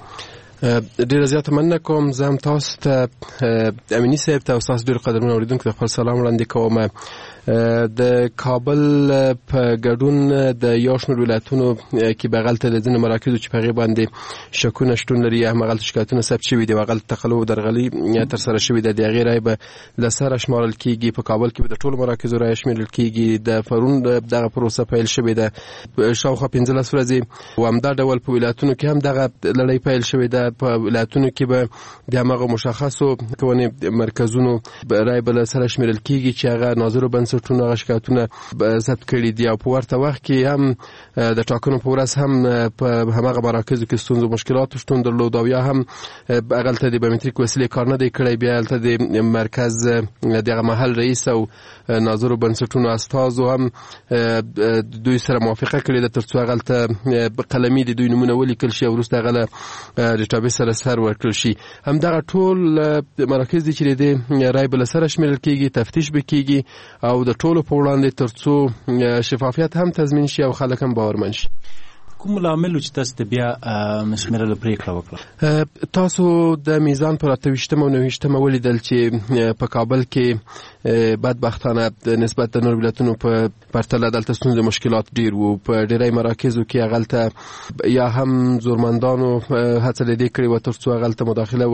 ډیره زیاته مننه کوم. زه هم تاسو ته امینی صاحب ته او تاسو ډېر قدرمنو اورېدونکو ته خپل سلام وړاندې کوم. د کابل په ګډون د یو شمېر ولایتونو کې به هغلته د ځینو مراکزو چې په هغې باندې شکونه شتون لري یا هم هغلته شکایتونه ثبت شوي دي او هغلته تقلب او درغلي ترسره شوې ده د هغې رایې به له سره شمارل کېږي. په کابل کې به د ټولو مراکزو رایې شمېرل کېږي. د پرون دغه پروسه پیل شوې ده شاوخوا 15 ورځې او همدا ډول په ولایتونو کې هم دغه لړۍ پیل شوې ده. په ولایتونو کې به د همغه مشخصو کومې مرکزونو رایې به له سره شمېرل کېږي چې هغه ناظرو بنسټونو هغه شکایتونه ثبت کړي دي او په ورته وخت کې هم د ټاکنو په ورځ هم په همغه مراکزو کې ستونزو مشکلاتو شتون درلود او یا هم هغلته د بایومتریک وسیلې کار نه دی کړی. بیا هلته د مرکز دغه محل رئیس او ناظرو بنسټونو استازو هم دوی سره موافقه کړې ده ترڅو هغلته قلمي د دوی نومونه ولیکل شي او وروسته هغه له ډیټابیس سره سر ورکړل شي. همدغه ټول مراکز دي چې د رایې به له سره شمیرل کېږي تفتیش به کېږي او د ټولو په وړاندې ترڅو شفافیت هم تضمین شي او خلک هم باورمن شي. کوم لامل چې تاسو ته بیا شمیرلو پریکړه وکړه؟ تاسو د میزان پر 28مه او 29مه ولیدل چې په کابل کې بدبختانه نسبت د نور ولایتونو په پرتله دلته ستونزې مشکلات ډیر وو. په ډیری مراکزو کې هغلته یا هم زورمندانو هڅه لیدې کړې وه ترڅو هغلته مداخله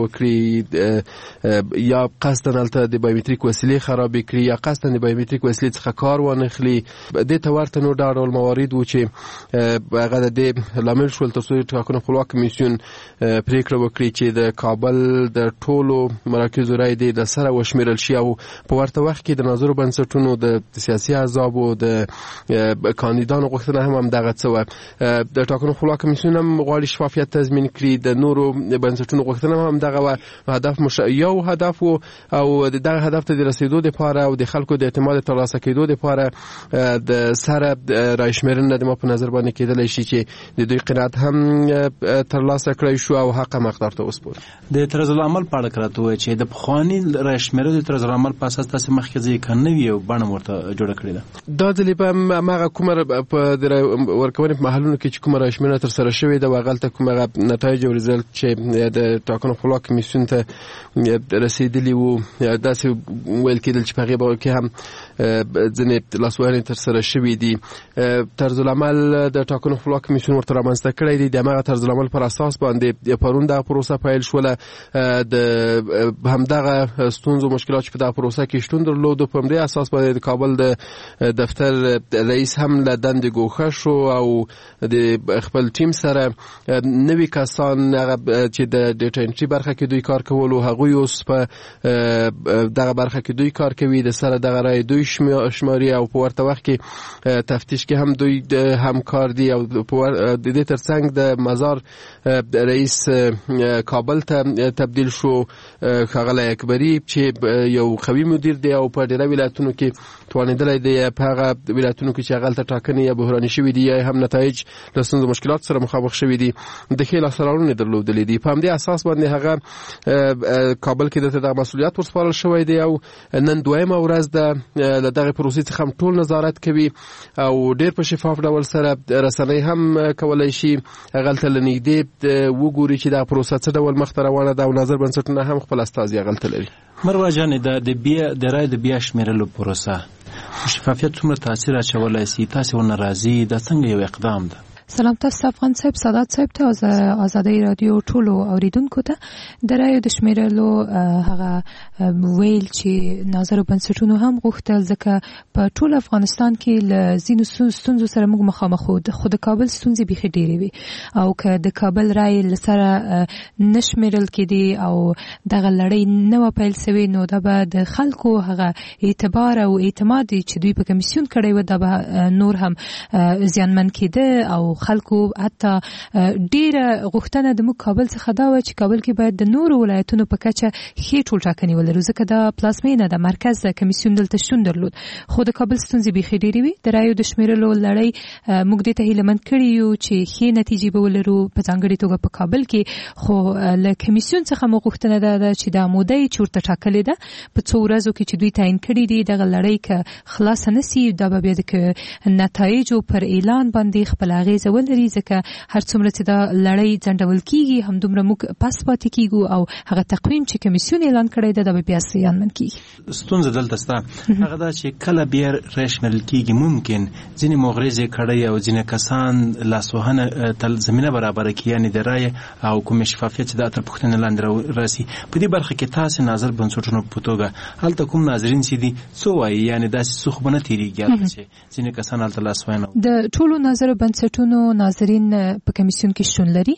وکړي یا قصداً هلته د بایومتریک وسیلې خرابې کړي یا قصداً د بایومتریک وسیلې څخه کار وانخلي. دې ته ورته نور ډول موارد وو چې هغه د لامل شول ترڅو ټاکنو خپلواک کمیسیون پریکړه وکړي چې د کابل د ټولو مراکزو رای د سره وشمیرل شي او په ورته وخت کې د ناظرو بنسټونو د سیاسي احزابو د کاندیدانو غوښتنه هم دغه څه وه. د ټاکنو خپلواک کمیسیون هم غواړي شفافیت تضمین کړي، د نورو بنسټونو غوښتنه هم دغه وه. هدف یو هدف و او دغه هدف ته د رسیدو لپاره او د خلکو د اعتماد ترلاسه کېدو لپاره د سره رایشمېرنه د ما په نظر باندې کېدلی شي چې د دوی قناعت هم ترلاسه کړی شو او حق مقدار ته وسپارل. د طرز العمل په اړه راته وایي چې د پخواني رایشمېرلو د طرز العمل په اساس تاسو مخکې ځای کنه وي او بڼه ورته جوړه کړې ده. دا ځلې په هغه کومه په ورکونې په محلونو کې چې کومه رایشمېرنه ترسره شوې ده هغلته کومه نتایج او ریزلټ چې د ټاکنو خپلواک کمیسیون ته رسیدلی وو داسې ویل کېدل چې په هغې کې هم ځینې لاسوهنې ترسره شوي دي. طرز العمل د ټاکنو خپلواک کمیسیون ورته رامنځته کړی دی. د همغه طرز العمل پر اساس باندې پرون دغه پروسه پیل شوله. د همدغه ستونزو مشکلات چې په دغه پروسه کې شتون درلودو په همدې اساس باندې د کابل د دفتر رئیس هم له دندې ګوښه شو او د خپل ټیم سره نوي کسان چې د ډیټا انټري برخه کې دوی کار کولو هغوی اوس په دغه برخه کې دوی کار کوي، د سره دغه رای دوی شماري او په ورته وخت کې تفتیش کې هم دوی همکار دي او د دې ترڅنګ د مزار رئیس کابل ته تبدیل شو ښاغلی اکبري چې یو قوي مدیر دی او په ډیره ولایتونو کې توانېدلی دی په هغه ولایتونو کې چې هغلته ټاکنې یا بحراني شوي دي یا هم نتایج له ستونزو مشکلاتو سره مخامخ شوي دي د ښې لاسته راوړنې درلودلې دي. په همدې اساس باندې هغه کابل کې دته دغه مسؤلیت ورسپارل شوی دی او نن دویمه ورځ ده له دغه پروسې څخه هم ټول نظارت کوي او ډیر په شفاف ډول سره رسنۍ هم کولی شي هغلته له نږدې وګوري چې دغه پروسه څه ډول مخته روانه ده او نظر بنسټونه هم خپل استازي هغلته لري. مروه جانې د رای د بیا شمیرلو پروسه شفافیت څومره تاثیر اچولی سي؟ تاسې ورنه راضي؟ دا څنګه یو اقدام ده؟ سلام تاسو افغان صاحب، سادات صاحب ته آزادۍ رادیو ټولو اوریدونکو ته د رایو د شمیرلو هغه ویل چې ناظرو بنسټونو هم غوښتل ځکه په ټول افغانستان کې له ځینو ستونزو سره موږ مخامخ خو د کابل ستونزې بیخي ډېرې وي او که د کابل رای له سره نه شمیرل کېدې او دغه لړۍ نه وه پیل سوې نو دا به د خلکو هغه اعتبار او اعتماد چې دوی په کمیسیون کړی و دا به نور هم زیانمن کېده او خلکو حتی ډیره غوښتنه د موږ کابل څخه دا و چې کابل کې باید د نورو ولایتونو په کچه ښې ټولټاکنې ولرو ځکه دا پلازمینه ده، مرکز د کمیسیون دلته شتون درلود. خو د کابل ستونزې بیخي ډېرې وي. د رایو د شمیرلو لړۍ موږ دې ته هیلهمند کړي یو چې ښې نتیجې به ولرو په ځانګړې توګه په کابل کې. خو له کمیسیون څخه مو غوښتنه ده چې دا موده یې چورته ټاکلې ده په څو ورځو کې چې دوی تعیین کړي دي دغه لړۍ که خلاصه نه سي دا به بیا د نتایجو پر اعلان باندې خپل اغېزه ولري ځکه هر څومره چې دا لړۍ ځنډول کېږي همدومره موږ پس پاتې کېږو او هغه تقویم چې کمیسیون اعلان کړی ده دا به بیا زیانمن کېږي. ستونزه دلته شته هغه دا چې کله بیا رایشمیرل کېږي ممکن ځینې مغرضې کړۍ او ځینې کسان لاسوهنه زمینه برابره کړي، یعنې د رایې او کومې شفافیت چې دا تر پوښتنې لاندې راسي. په دې برخه کې تاسې ناظر بنسټونو په توګه هلته کوم ناظرین چې دي څه وایي؟ یعنې داسې څه خو به نه تېرېږي هلته چې ځینې کسان هلته لاسوهنه د ټولو ناظرو بنسټونو ناظرین په کمیسیون کې شتون لري.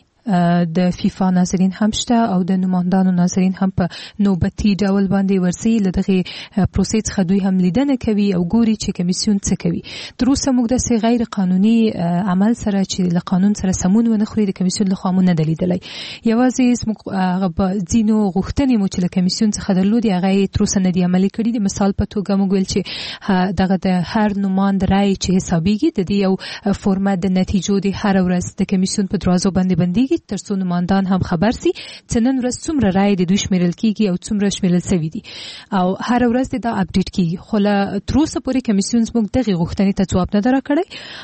د فیفا ناظرین هم شته او د نمایندانو ناظرین هم په نوبتي ډول باندې ورسي له دغه پروسې څخه دوی هم لیدنه کوي او ګوري چې کمیسیون څه کوي. تر اوسه موږ د غیر قانوني عمل سره چې له قانون سره سمون ونه خوري د کمیسیون لخوا مونږ نه دلیدلی. یوازې موږ ځینو غوښتنې مو چې له کمیسیون څخه درلودې هغه تر اوسه نه دي عملي کړي. د مثال په توګه موږ ویل چې دغه د هر نماند رای چې حسابيږي د دې یو فورمات د نتیجو د هر ورځ د کمیسیون په دروازو باندې بنديږي ترڅو نمایندان هم خبر سي چې نن ورځ څومره رای د دوی شمیرل کیږي او څومره شمیرل شوی دي او هر ورځ دا اپډیټ کیږي. خو له تر اوسه پورې کمیسیون زموږ دغه غوښتنې ته ځواب نه درکړی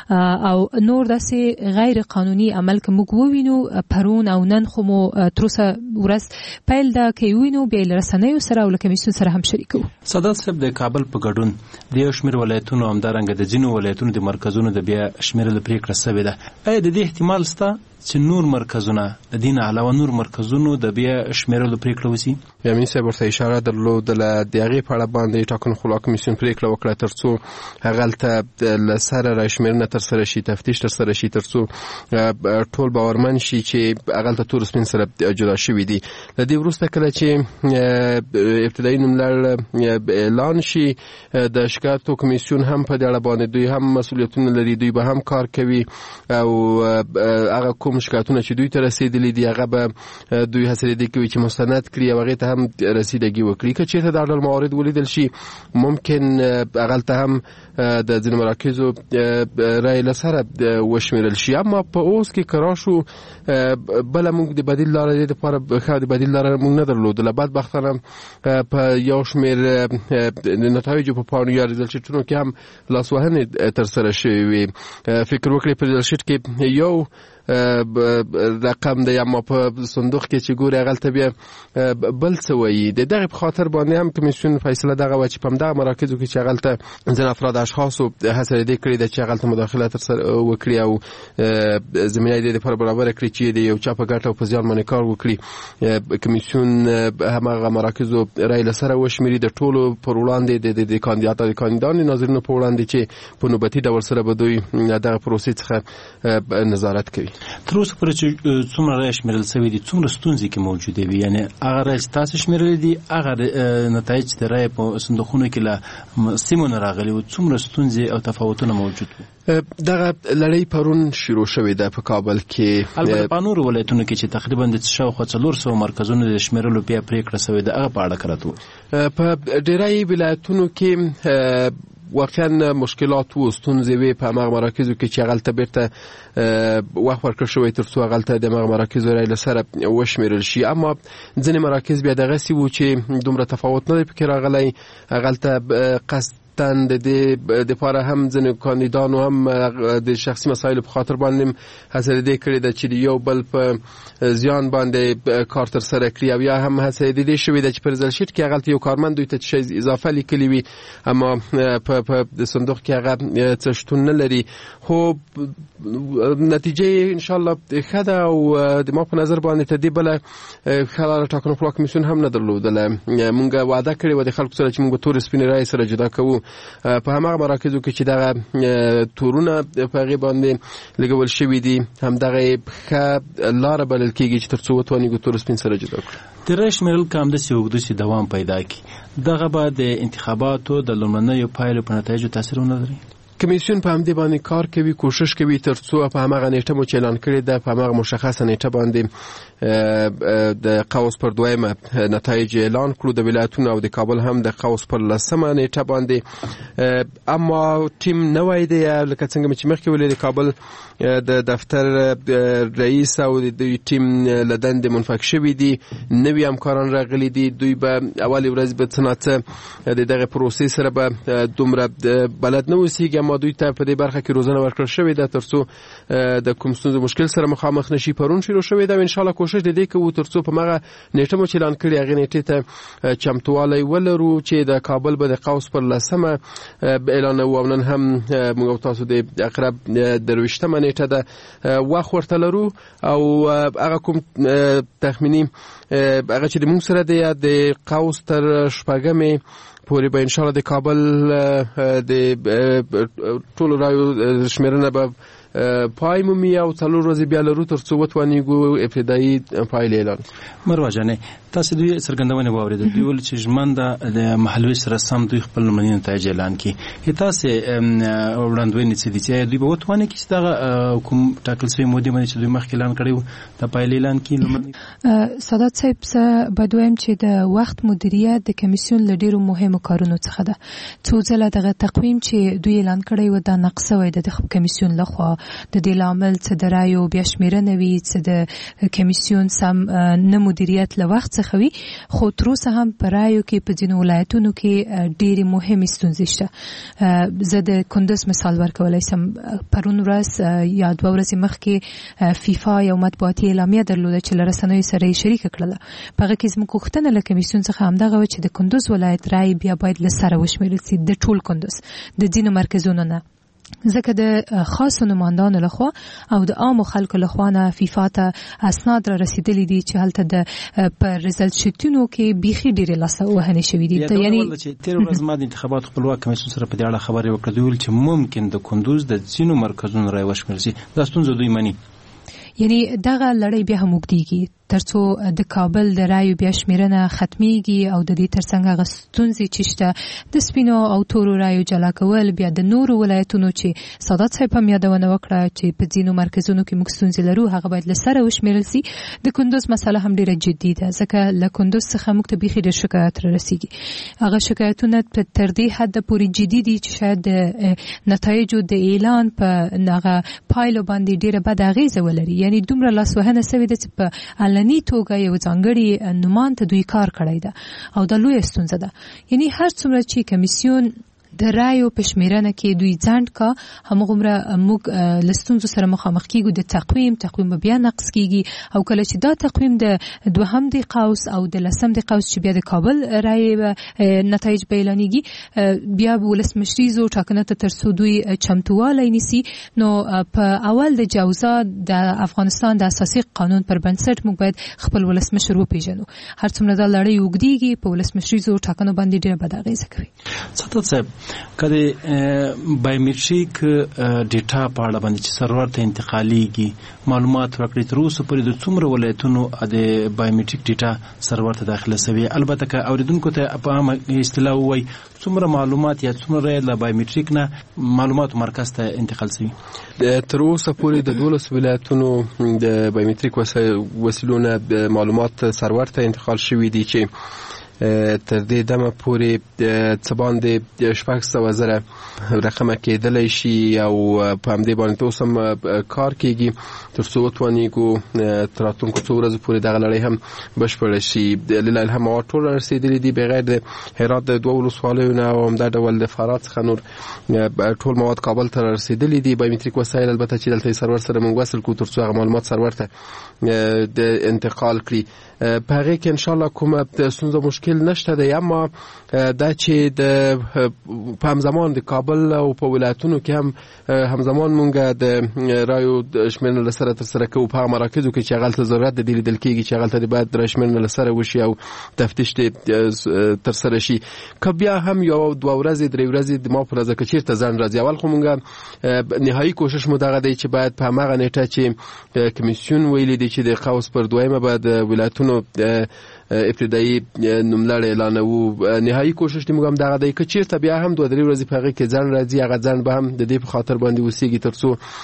او نور داسې غیر قانوني عمل که موږ ووینو پرون او نن خو مو تر اوسه ورځ پیل دا کوي وینو بیا له رسنیو سره او له کمیسیون سره هم شریکو. سادات صاحب د کابل په ګډون د یو شمېر ولایتونو همدارنګه د ځینو ولایتونو د مرکزونو د بیا شمیرل پریکړه شوې ده. آیا د دې احتمال شته چې نور مرکزونه د دین علاوه نور مرکزونو د بیا شمیرلو پریکړه وسی. امین صاحب ورته اشاره درلودله د هغې په اړه باندې ټاکنو خپلواک کمیسیون پریکړه وکړه ترڅو هغلته له سره راشمیرنه ترسره شي، تفتیش ترسره شي، ترڅو ټول باورمن شي چې هغلته تور سپین سره جدا شوي دي. له دې وروسته کله چې ابتدایي نوملړ اعلان شي د شکایتو کمیسیون هم په دې اړه باندې دوی هم مسؤلیتونه لري، دوی به هم کار کوي او هغه کوم شکایتونه چې دوی ته رسیدلي دي هغه به دوی هڅه کوي چې مستند کړي او هغې ته هم رسیدګي وکړي. که چېرته دا ډول موارد ولیدل شي ممکن هغلته هم د ځینو مراکزو رایې له سره وشمیرل شي. اما په اوس کې که راشو بله موږ د بدیل لاره دې دپاره ښه د بدیل لاره موږ نه درلودله. بدبختانه په یو شمېر د نتایجو په پاڼو یا ریزلټونو کې هم لاسوهنې ترسره شوې وي. فکر وکړئ په ریزلټ کې یو رقم دی اما په صندوق کې چې ګوري هغلته بیا بل څه وایي. د دغې په خاطر باندې هم کمیسیون فیصله دغه وه چې په همدغه مراکزو کې چې هغلته ځینې افراد اشخاصو هڅه دې کړې ده چې هغلته مداخله ترسره وکړي او زمینه دې دپاره برابره کړي چې د یو چا په ګټه او په زیان باندې کار وکړي. کمیسیون هماغه مراکزو رایې له سره وشمېري د ټولو پر وړاندې د کاندیدانو ناظرینو په وړاندې چې په نوبتي ډول سره به دوی دغه پروسې څخه نظارت کوي. تر اوسه پورې چې څومره رایې شمیرل شوي دي څومره ستونزې کې موجودې وي، یعنې هغه رایې چې تاسو شمیرلې دي هغه نتایج چې د رایې په صندوقونو کې له سیمو نه راغلي وو څومره ستونزې او تفاوتونه موجود وو؟ دغه لړۍ پرون شروع شوې ده په کابل کې. البته په نورو ولایتونو کې چې تقریبا د شاوخوا 400 مرکزونو د شمیرلو بیا پریکړه شوې ده هغه په اړه کراتو په ډېری ولایتونو کې واقعا مشکلات و ستونزې وي په هغه مراکزو کې چې هغلته بیرته وخت ورکړل شوی تر څو هغلته د هغه مراکزو رایې له سره وشمیرل شي. اما ځینې مراکز بیا دغسې وو چې دومره تفاوت نه دی پکې راغلی، هغلته قصد د دې دپاره هم ځینې کاندیدانو هم د شخصي مسایلو په خاطر باندې هڅه دې کړې ده چې د یو بل په زیان باندې کار ترسره کړي او یا هم هڅه دې شوې ده چې په ریزلټ شیټ کې هغلته یو کارمند دوی ته څه شی اضافه لیکلي وي اما په صندوق کې هغه څه شتون نه لري. خو نتیجه انشاءالله ښه ده او د ما په نظر باندې ته دې بله ښه لاره ټاکنو خپلواک کمیسیون هم نه درلودله. مونږ وعده کړې وه د خلکو سره چې مونږ به تورې سپینې رایې سره جدا کوو. په هماغه مراکزو کې چې دغه تورونه په هغې باندې لګول شوي دي همدغه ښه لاره بلل کېږي چې تر څو وتوانېږو تور سپین سره جدا کړو. د رایې شمیرل که همداسې اوږده سي دوام پیدا کړي دغه به د انتخاباتو د لومړنیو پایلو په نتایجو تاثیر ونه لري؟ کمیسیون په همدې باندې کار کوي، کوشش کوي تر څو په هماغه نیټه مو چې اعلان کړې ده په هماغه مشخصه نیټه باندې د قوس پر دویمه نتایج اعلان کړو د ولایتونو او د کابل هم د قوس پر لسمه نیټه باندې. اما ټیم نوی دی لکه څنګه چې مخکې ویلې د کابل د دفتر رئیس او د ټیم له دندې منفک شوي دي، نوي همکاران راغلي دي. دوی به اولې ورځ به څه نه څه د دغه پروسې سره به دومره بلد نه اوسېږي اما دوی ته په دې برخه کې روزنه ورکړل شوې ده تر څو د کوم ستونزو مشکل سره مخامخ نشي. پرون شروع شوې ده او انشاءالله کوشش د دې کوو تر څو په هغه نیټه مو چې اعلان کړې هغې نیټې ته چمتوالی ولرو چې د کابل به د قوس پر لسمه اعلانوو او نن هم موږ او تاسو د اقرب درویشتمه نیټه ده وخت ورته لرو او هغه کوم تخمینی هغه چې د موږ سره دی د قوس تر شپږمې پورې به انشاءالله د کابل د ټولو رایو شمیرنه به پای مومي او 4 ورځې بیا لرو تر څو وتوانېږو ابتدایي پایلې اعلان. مروه جانې تاسو دوی څرګندونې واورېدل دوی ویل چې ژمنده د محلوي سره سم دوی خپل لومړني نتایج اعلان کړي. تاسو وړاندوینې څه دي چې دوی به وتواني چې دغه کوم ټاکل شوی مودې باندې چې دوی مخکې اعلان کړی و د پایلې اعلان کړي لومړني؟ سادات صاحب څه بدویم چې د وخت مدیریت د کمیسیون له ډیرو مهمو کارونو څخه ده. څو ځله دغه تقویم چې دوی اعلان کړی و دا نقص وای د کمیسیون لخوا د دې لامل څه د رایو بیا شمیرنه وي څه د کمیسیون سم نه مدیریت له وخت څخه وي. خو تر اوسه هم په رایو کې په ځینو ولایتونو کې ډېرې مهمې ستونزې شته. زه د کندز مثال ورکولی شم. پرون ورځ یا 2 ورځې مخکې فیفا یو مطبوعاتي اعلامیه درلوده چې له رسنیو سره یې شریکه کړله. په هغه کې زموږ غوښتنه له کمیسیون څخه همدغه وه چې د کندز ولایت رای بیا باید له سره وشمیرل شي د ټول کندز د ځینو مرکزونو نه ځکه د خاصو نمایندانو لخوا او د عامو خلکو لخوا نه فیفا ته اسناد را رسیدلي دي چې هلته د پر رزلټ شیټونو کې بیخي ډېرې لاسه وهنې شوي دي. یعنی تیر ورځ ما د انتخاباتو خپلواک کمیسیون سره په دې اړه خبرې وکړې چې ممکن د کندوز د ځینو مرکزونو رای وشمېرل شي. دا ستونزه دوی مني. یعنی دغه لړۍ بیا هم اوږدېږي ترڅو د کابل د رایو بیا شمیرنه ختمیږي او د دې ترڅنګ هغه ستونزې چې شته د سپینو او تورو رایو جلا کول بیا د نورو ولایتونو چې سادات صاحب هم یادونه وکړه چې په ځینو مرکزونو کې موږ ستونزې لرو هغه باید له سره وشمیرل سي. د کندوز مسله هم ډیره جدي ده ځکه له کندوز څخه موږ ته بیخي ډېر شکایت را رسیږي. هغه شکایتونه تر دې حده پورې جدي دي چې شاید د نتایجو د اعلان په هغه پایلو باندې ډیره بد اغیزه ولري. یعنی دومره لاسوهنه سوې ده چې په علني توګه یو ځانګړي نومان ته دوی کار کړی ده او دا لویه ستونزه ده. یعنی هر څومره چې کمیسیون د رایو په شمیرنه کې دوی ځنډ کا همغومره موږ له ستونزو سره مخامخ کیږو. د تقویم به بیا نقص کیږي او کله چې دا تقویم د دوهم د قوس او د لسم د قوس چې بیا د کابل رای نتایج به اعلانېږي بیا ولسمشریزو ټاکنه ته تر څو دوی چمتووالی نیسي نو په اول د جوزا د افغانستان د اساسي قانون پر بنسټ موږ باید خپل ولسمشر وپیژنو. هر څومره دا لړۍ اوږدېږي په ولسمشریزو ټاکنو باندې ډېره بد اغېزه کوي. سادات صاحب کله بایومټریک ډیټا په اړه باندې چې سرور ته انتقالیږي معلومات ورکړي تر اوسه پورې د څومره ولایتونو د بایومټریک ډیټا سرور ته داخله شوی. البته که اوریدونکو ته په عامه اصطلاح وایي څومره معلومات یا څومره له بایومټریک نه معلومات مرکز ته انتقال شوی. تر اوسه پورې د 12 ولایتونو د بایومټریک وسیلو نه معلومات سرور ته انتقال شوی دي چې تر دې دمه پورې څه باندې 600,000 رقمه کېدلی شي او په همدې باندې اوس هم کار کېږي تر څو وتوانېږو تر راتلونکو څو ورځو پورې دغه لړۍ هم بشپړه شي. لله الحمد مواد ټول رسېدلي دي بغیر د هرات د 2 ولسوالیو نه او همدا ډول د فرات څخه نور ټول مواد کابل ته رسېدلي دي. بایومټریک وسایل البته چې دلته سرور سره موږ وصل کړو تر څو هغه معلومات سرور ته د انتقال کړي. په هغې کې انشاءالله کومه ستونزه مشکل نشته دی. اما دا چې د په همزمان د کابل او په ولایتونو کې هم همزمان مونږ د رایو شمیرنه له سره ترسره کوو په هغه مراکزو کې چې هغلته ضرورت د دې لیدل کېږي چې هغلته باید رایشمیرنه له سره وشي او تفتیش ترسره شي. که بیا هم یو 2 ورځې 3 ورځې د ما په نظر که چېرته ځنډ راځي اول خو مونږ نهایي کوشش مو دغه دی چې باید په هماغه نیټه چې کمیسیون ویلي دی چې د قوس پر 2 به د ولایتونو ابتدایي نوملړ اعلانوو. نهایي کوشش دې موږ هم دغه دی که چېرته بیا هم 2-3 ورځې په هغې کې ځنډ راځي هغه ځنډ به هم د دې په خاطر باندې اوسېږي تر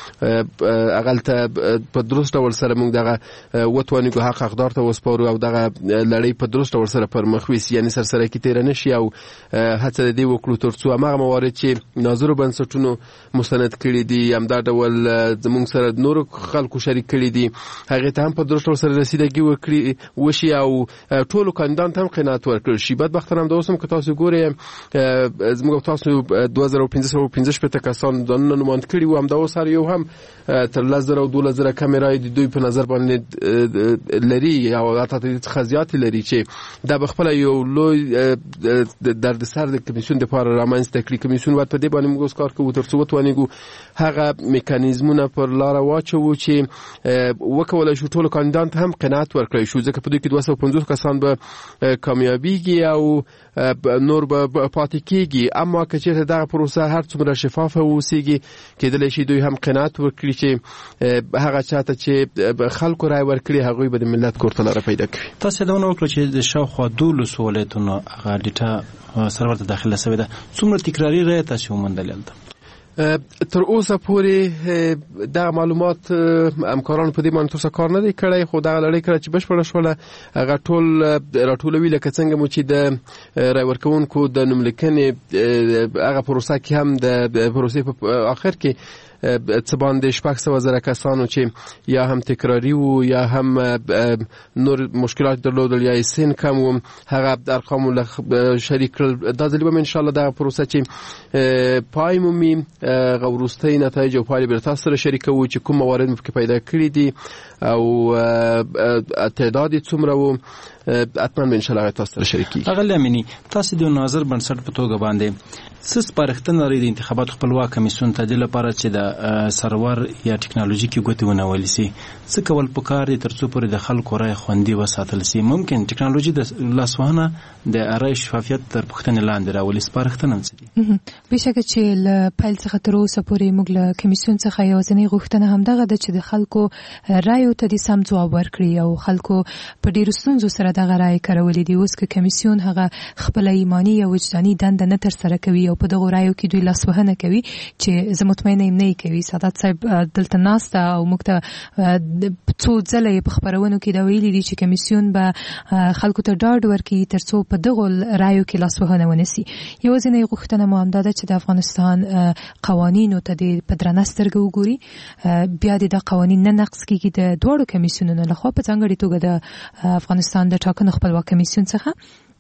څو هغلته په درست ډول سره موږ دغه وتوانېږو حق حقدار ته وسپارو او دغه لړۍ په درست ډول سره پر مخ ویسي یعنې سرسرکي تېره نه شي او هڅه د دې وکړو تر څو هماغه موارد چې ناظرو بنسټونو مستند کړي دي همدا ډول زموږ سره نورو خلکو شریک کړي دي هغې ته هم په درست ډول سره رسیدګي وشي او ټولو کاندیدانو ته هم قناعت ورکړل شي. بدبختانه همداوس هم که تاسو ګورئ زموږ تاسو 2515 کسان ځانونه نوماند کړي وو همداوس هر یو هم تر 10,000 او 12,000 کمې رایې د دوی په نظر باندې لري او حتی د دې څخه زیاتې لري چې دا به خپله یو لوی دردسر د کمیسیون دپاره رامنځته کړي. کمیسیون باید په دې باندې موږ اوس کار کوو تر څو وتوانېږو هغه میکانیزمونه پر لاره واچوو چې وکولی شو ټولو کاندیدانو ته هم قناعت ورکړی شو ځکه په دوی کې 250 کسان به کامیابیږي او نور به پاتې کېږي. اما که چېرته دغه پروسه هر څومره شفافه واوسېږي کېدلی شي دوی هم قناعت ورکړي چې هغه چاته چې خلکو رای ورکړي هغوی به د ملت کور ته لاره پیدا کړي. تاسو یادونه وکړه چې د شاوخوا 12 ولایتونو هغه ډیټا سرور ته داخله شوې ده. څومره تکراري رایې تاسو وموندلې هلته؟ تر اوسه پورې دغه معلومات همکارانو په دې باندې تر اوسه کار نه دی کړی خو دغه لړۍ کله چې بشپړه شوله هغه ټول راټولوي لکه څنګه مو چې د رای ورکوونکو د نوملیکنې هغه پروسه کې هم د پروسې په آخر کې څه باندې 600,000 کسانو چې یا هم تکراری وو یا هم نور مشکلات درلودل یا سن کم وو هغه ارقام شریک کړل. دا ځل به ان شاء الله دا پروسه چې پای مومي غوړستۍ نتایج او پایلې به تاسو سره شریکو چې کوم موارد مفکې پیدا کړی دي او تعداد څومره وو اتمن ان شاء الله تاسو سره شریکي. اغلی امینی تاسو د ناظر بنسټ په توګه باندې سس پرختنه لري د انتخاباتو خپلواک کمیسیون ته د لپاره چې د سرور یا ټکنالوژي کې ګوتې ونول شي څه کول پکار دي ترڅو پورې د خلکو رای خوندي وساتل شي. ممکن ټکنالوژي د لاسوهنه د رای شفافیت تر پوښتنې لاندې راولي. سپارښتنه څه دي؟ بشکه چې ل پیل څخه تر اوسه پورې موږ له کمیسیون څخه یوازینی غوښتنه همدغه ده چې د خلکو رایو ته د سم ځواب ورکړي او خلکو په ډیرو ستونزو سره دغه رای کارولې دي. اوس که کمیسیون هغه خپل ایمانی یا وجداني دنده نه تر سره کوي او په دغه رایو کې دوی لاسوهنه کوي چې زه مطمئنه یم نه کوي. سعادت صاحب دلته ناسته او موږ ته څو ځله په خبرونو کې دا ویلي دي چې کمیسیون به خلکو ته ډاډ ورکړي ترڅو په دغه رایو کې لاسوهنه ونسي. یوازینی غوښتنه مو همدا ده چې د افغانستان قوانینو ته په درنه سترګه وګوري، بیا د قوانین نه نقض کیږي د دوړو کمیسیونونو لخوا په ځانګړي توګه د افغانستان د ټاکنو خپلواک کمیسیون څخه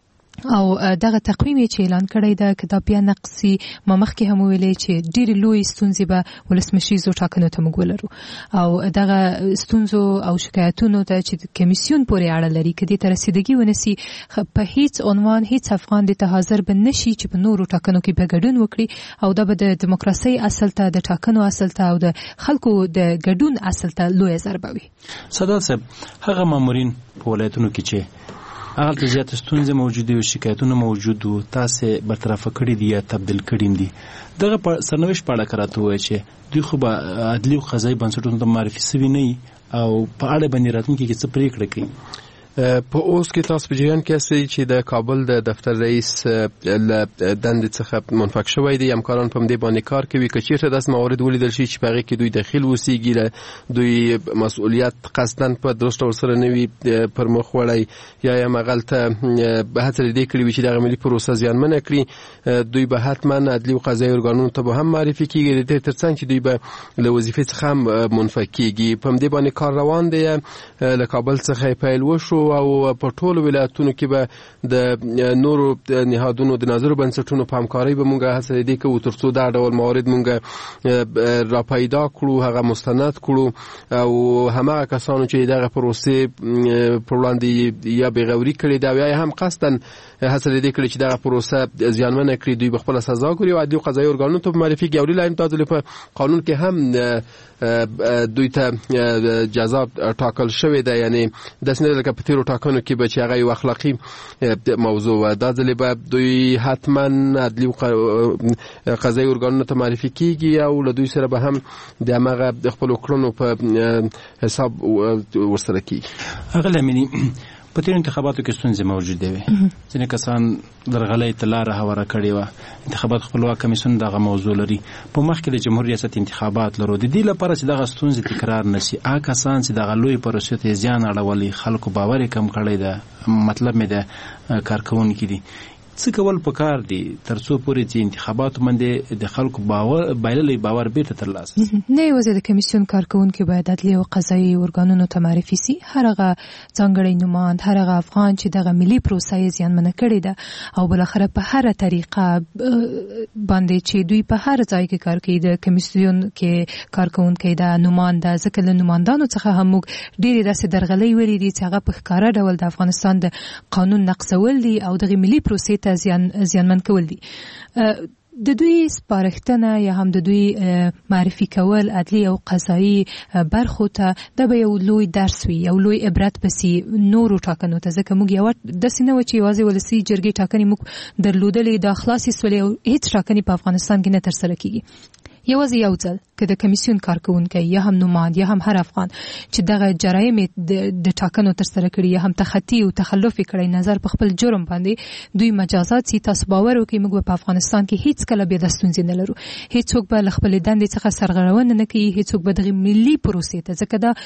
او دغه تقویم چې اعلان کړی دا کتاب بیا نقصي ما مخکې هم ویلې چې ډېر لوی ستونزې به ولسمشریزو ټاکنو ته موږ ولرو او دغه ستونزو او شکایتونو ته چې کمیسیون پورې اړه لري کدي تر رسیدګي ونسي په هیڅ عنوان هیڅ افغان د حاضر بنشي چې په نورو ټاکنو کې به ګډون وکړي او دا به د دیموکراسي اصل ته د ټاکنو اصل ته او د خلکو د ګډون اصل ته لوی ضربه وي. سعادت صاحب هغه مامورین په ولایتونو کې چې هغه زیات ستونزې موجوده او شکایتونه موجود او تاسو برطرف کړی دي یا تبدیل کړی دي دغه سرنوشت په اړه کراته وایي چې دوی خو به عدلي او قضایي بنسټونو ته معرفي سوي نه او په اړه باندې راتلونکي کې څه پریکړه کوي. په اوس کې تاسو په جریان کې اسئ چې د کابل د دفتر رئیس له دندې څخه منفک شوی دی همکاران په دې باندې کار کوي که چیرته داس موارد ولیدل شي چې په هغه کې دوی داخل وسیږي دوی مسؤلیت قصدن په درست ډول سره نوي پر مخ وړي یا مغلطه به هڅه دې کړی وي چې د عملی پروسه زیانمنه کړي دوی به حتما عدلي او قضایي ارګانونو ته به هم معرفي کیږي د ترڅنګ چې دوی به له وظیفې څخه هم منفک کیږي. په دې باندې کار روان دی له کابل څخه پیل وشو او په ټولو ولایتونو کې به د نورو نهادونو د نظر بنسټونو په همکارۍ به موږ هڅه دې کوو ترڅو دا ډول موارد موږ را پیدا کړو هغه مستند کړو او همغه کسانو چې دغه پروسې پر وړاندې یا بغوري کړي دا یا هم قصدن هڅه دې کړي چې دغه پروسه زیانمنه کړي دوی به خپل سزا ګوري او عدلي او قضایي ارګانونو ته معرفي کوي. لایم تاسو په قانون کې هم دوی ته جزا ټاکل شوې ده یعنی د سند لکه په تیرو ټاکنو کې به چې هغه یو اخلاقی موضوع و دا ځلې به دوی حتما عدلي او قضایي ارګانونو ته معرفي کیږي او له دوی سره به هم د هغه خپل کړنو په حساب ورسره کیږي. هغه لمني په تیر انتخاباتو کې ستونزې موجوده وي ځینې کسان درغلۍ ته لاره هواره کړې وه. انتخابات خپلواک کمیسیون دغه موضوع لري په مخ کې د جمهوریت ریاست انتخابات لرو د دې لپاره چې دغه ستونزې تکرار نشي هغه کسان چې دغه لوی پروسې ته زیان اړولي خلکو باور کم کړی ده مطلب مې ده کارکونکي دي څه کول پکار دي ترڅو پورې چې انتخاباتو باندې د خلکو باور باور بیرته ترلاسه نه یوازې د کمیسیون کارکونکي باید عدلي او قضایي ارګانونو ته معرفي سي هر هغه ځانګړی نوماند هر هغه افغان چې دغه ملي پروسه زیانمنه کړې ده او بل اخر په هر طریقه باندې چې دوی په هر ځای کې کار کوي د کمیسیون کې کارکونکي دا نوماند ځکه له نوماندانو څخه هم ډېری داسې درغلۍ ویلي دي چې هغه په ښکاره ډول د افغانستان د قانون نقضول دي او دغه ملي پروسې زیانمن کول دي. د دوی سپارښتنه یا هم د دوی معرفي کول عدلي او قضایي برخو ته د به یو لوی درس وي یو لوی عبرت بسي نورو ټاکنو ته ځکه موږ یو د سینه چې یوازې ولسی جرګې ټاکنې موږ درلودلې د خلاصي سولې او هیڅ ټاکنې په افغانستان کې نه تر سره کیږي. یوازې یو ځل که د کمیسیون کارکونکي یا هم نوماند یا هم هر افغان چې دغه جرایم د ټاکنو تر سره کړي یا هم تخطي او تخلف کړي نظر په خپل جرم باندې دوی مجازات سي تاسو باور وکړئ موږ په افغانستان کې هیڅ کله به د ستونزې نه لرو هیڅوک به خپل دندې څخه سرغړونه نه کوي هیڅوک به د ملي پروسې ته ځکه دا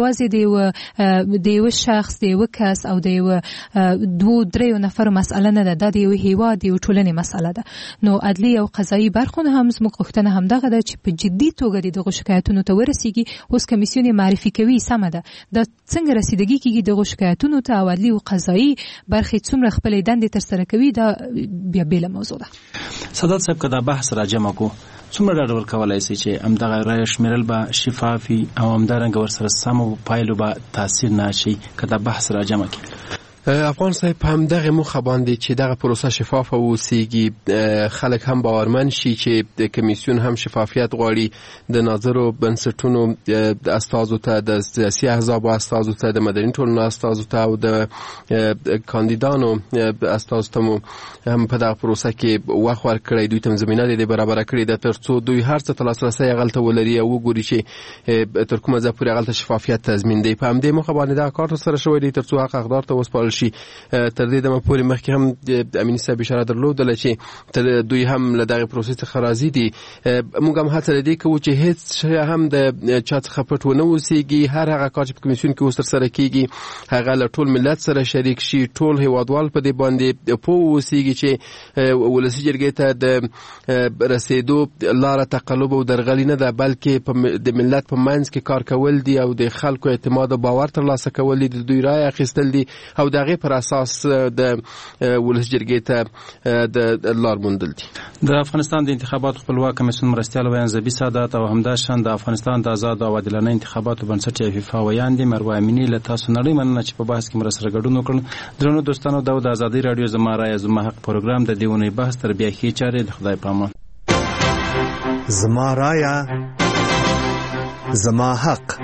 یوازې د یو شخص د یو کس او د یو دوه درې نفر مسأله نه ده د یو هیواد یو ټولنې مسأله ده. نو عدلي او قضایي برخونه هم زموږ غوښتنه هم دغه دغه د چې په جدي توګه دغه شکایتونو ته ورسیږي. اوس کمیسیون معرفي کوي سمه ده د څنګه رسیدګي کیږي دغه شکایتونو ته او عدلي او قضایي برخې څومره خپل دندې تر سره کوي دا بیا بیل موضوع ده. سادات صاحب کدا بحث راجمه کو څومره ډاډ ورکولای شي چې همدغه رایه شمیرل به شفافي او همدارنګه ورسره سمو پایلو به تاثیر نه شي کدا بحث راجمه کی. افغان صاحب په همدغه موخه باندې چې دغه پروسه شفافه اوسیږي خلک هم باورمن شي چې د کمیسیون هم شفافیت غواړي د ناظرو بنسټونو د استازو ته د سیاسي احزاب استازو ته د مدني ټولنو استازو ته او د کاندیدانو استازو ته هم په دغه پروسه کې وخت ورکړی دوی ته زمینه د برابر کړی د ترڅو دوی هر څه ته لاسرسي غلطه ولري او وګوري چې تر کومه ځای پورې غلطه شفافیت تضمین دی. په همدې موخه باندې دا کار سره شوی دی ترڅو حق حقدار ته وسپارل شي. تر دې دمه پورې مخکې هم د امیني صاحب اشاره درلودله چې دوی هم له دغه پروسې څخه راضي دي. موږ هم هڅه لري کوو چې هیڅ شی هم د چا څخه پټ ونه اوسیږي. هر هغه کار چې په کمیسیون کې اوس ترسره کیږي هغه له ټول ملت سره شریک شي. ټول هیوادوال په دې باندې پوه اوسیږي چې ولسي جرګې ته د رسیدو لاره تقلب او درغلي نه ده بلکې د ملت په منځ کې کار کول دي او د خلکو اعتماد او باور ترلاسه کول دي. د دوی رایه اخیستل دي او دغه پر اساس د ولس جرګې ته د لار موندل دي. د افغانستان د انتخاباتو خپلواک کمیسیون مرستیال ویان زبی سادات او همداشان د افغانستان د آزاد او عادلانه انتخاباتو بنسټ فیفا ویان دي مروه امینی له تاسو نړۍ مننه چې په بحث کې مرسته ګډون وکړ. درنو دوستانو دا د ازادي رادیو زما رای زما حق پروګرام د دیونی بحث تر بیا کې چارې د خدای په امان. زما رای زما حق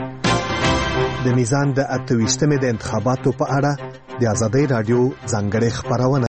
د میزان د 28مې د انتخاباتو په اړه د ازادي رادیو ځانګړې خبرونه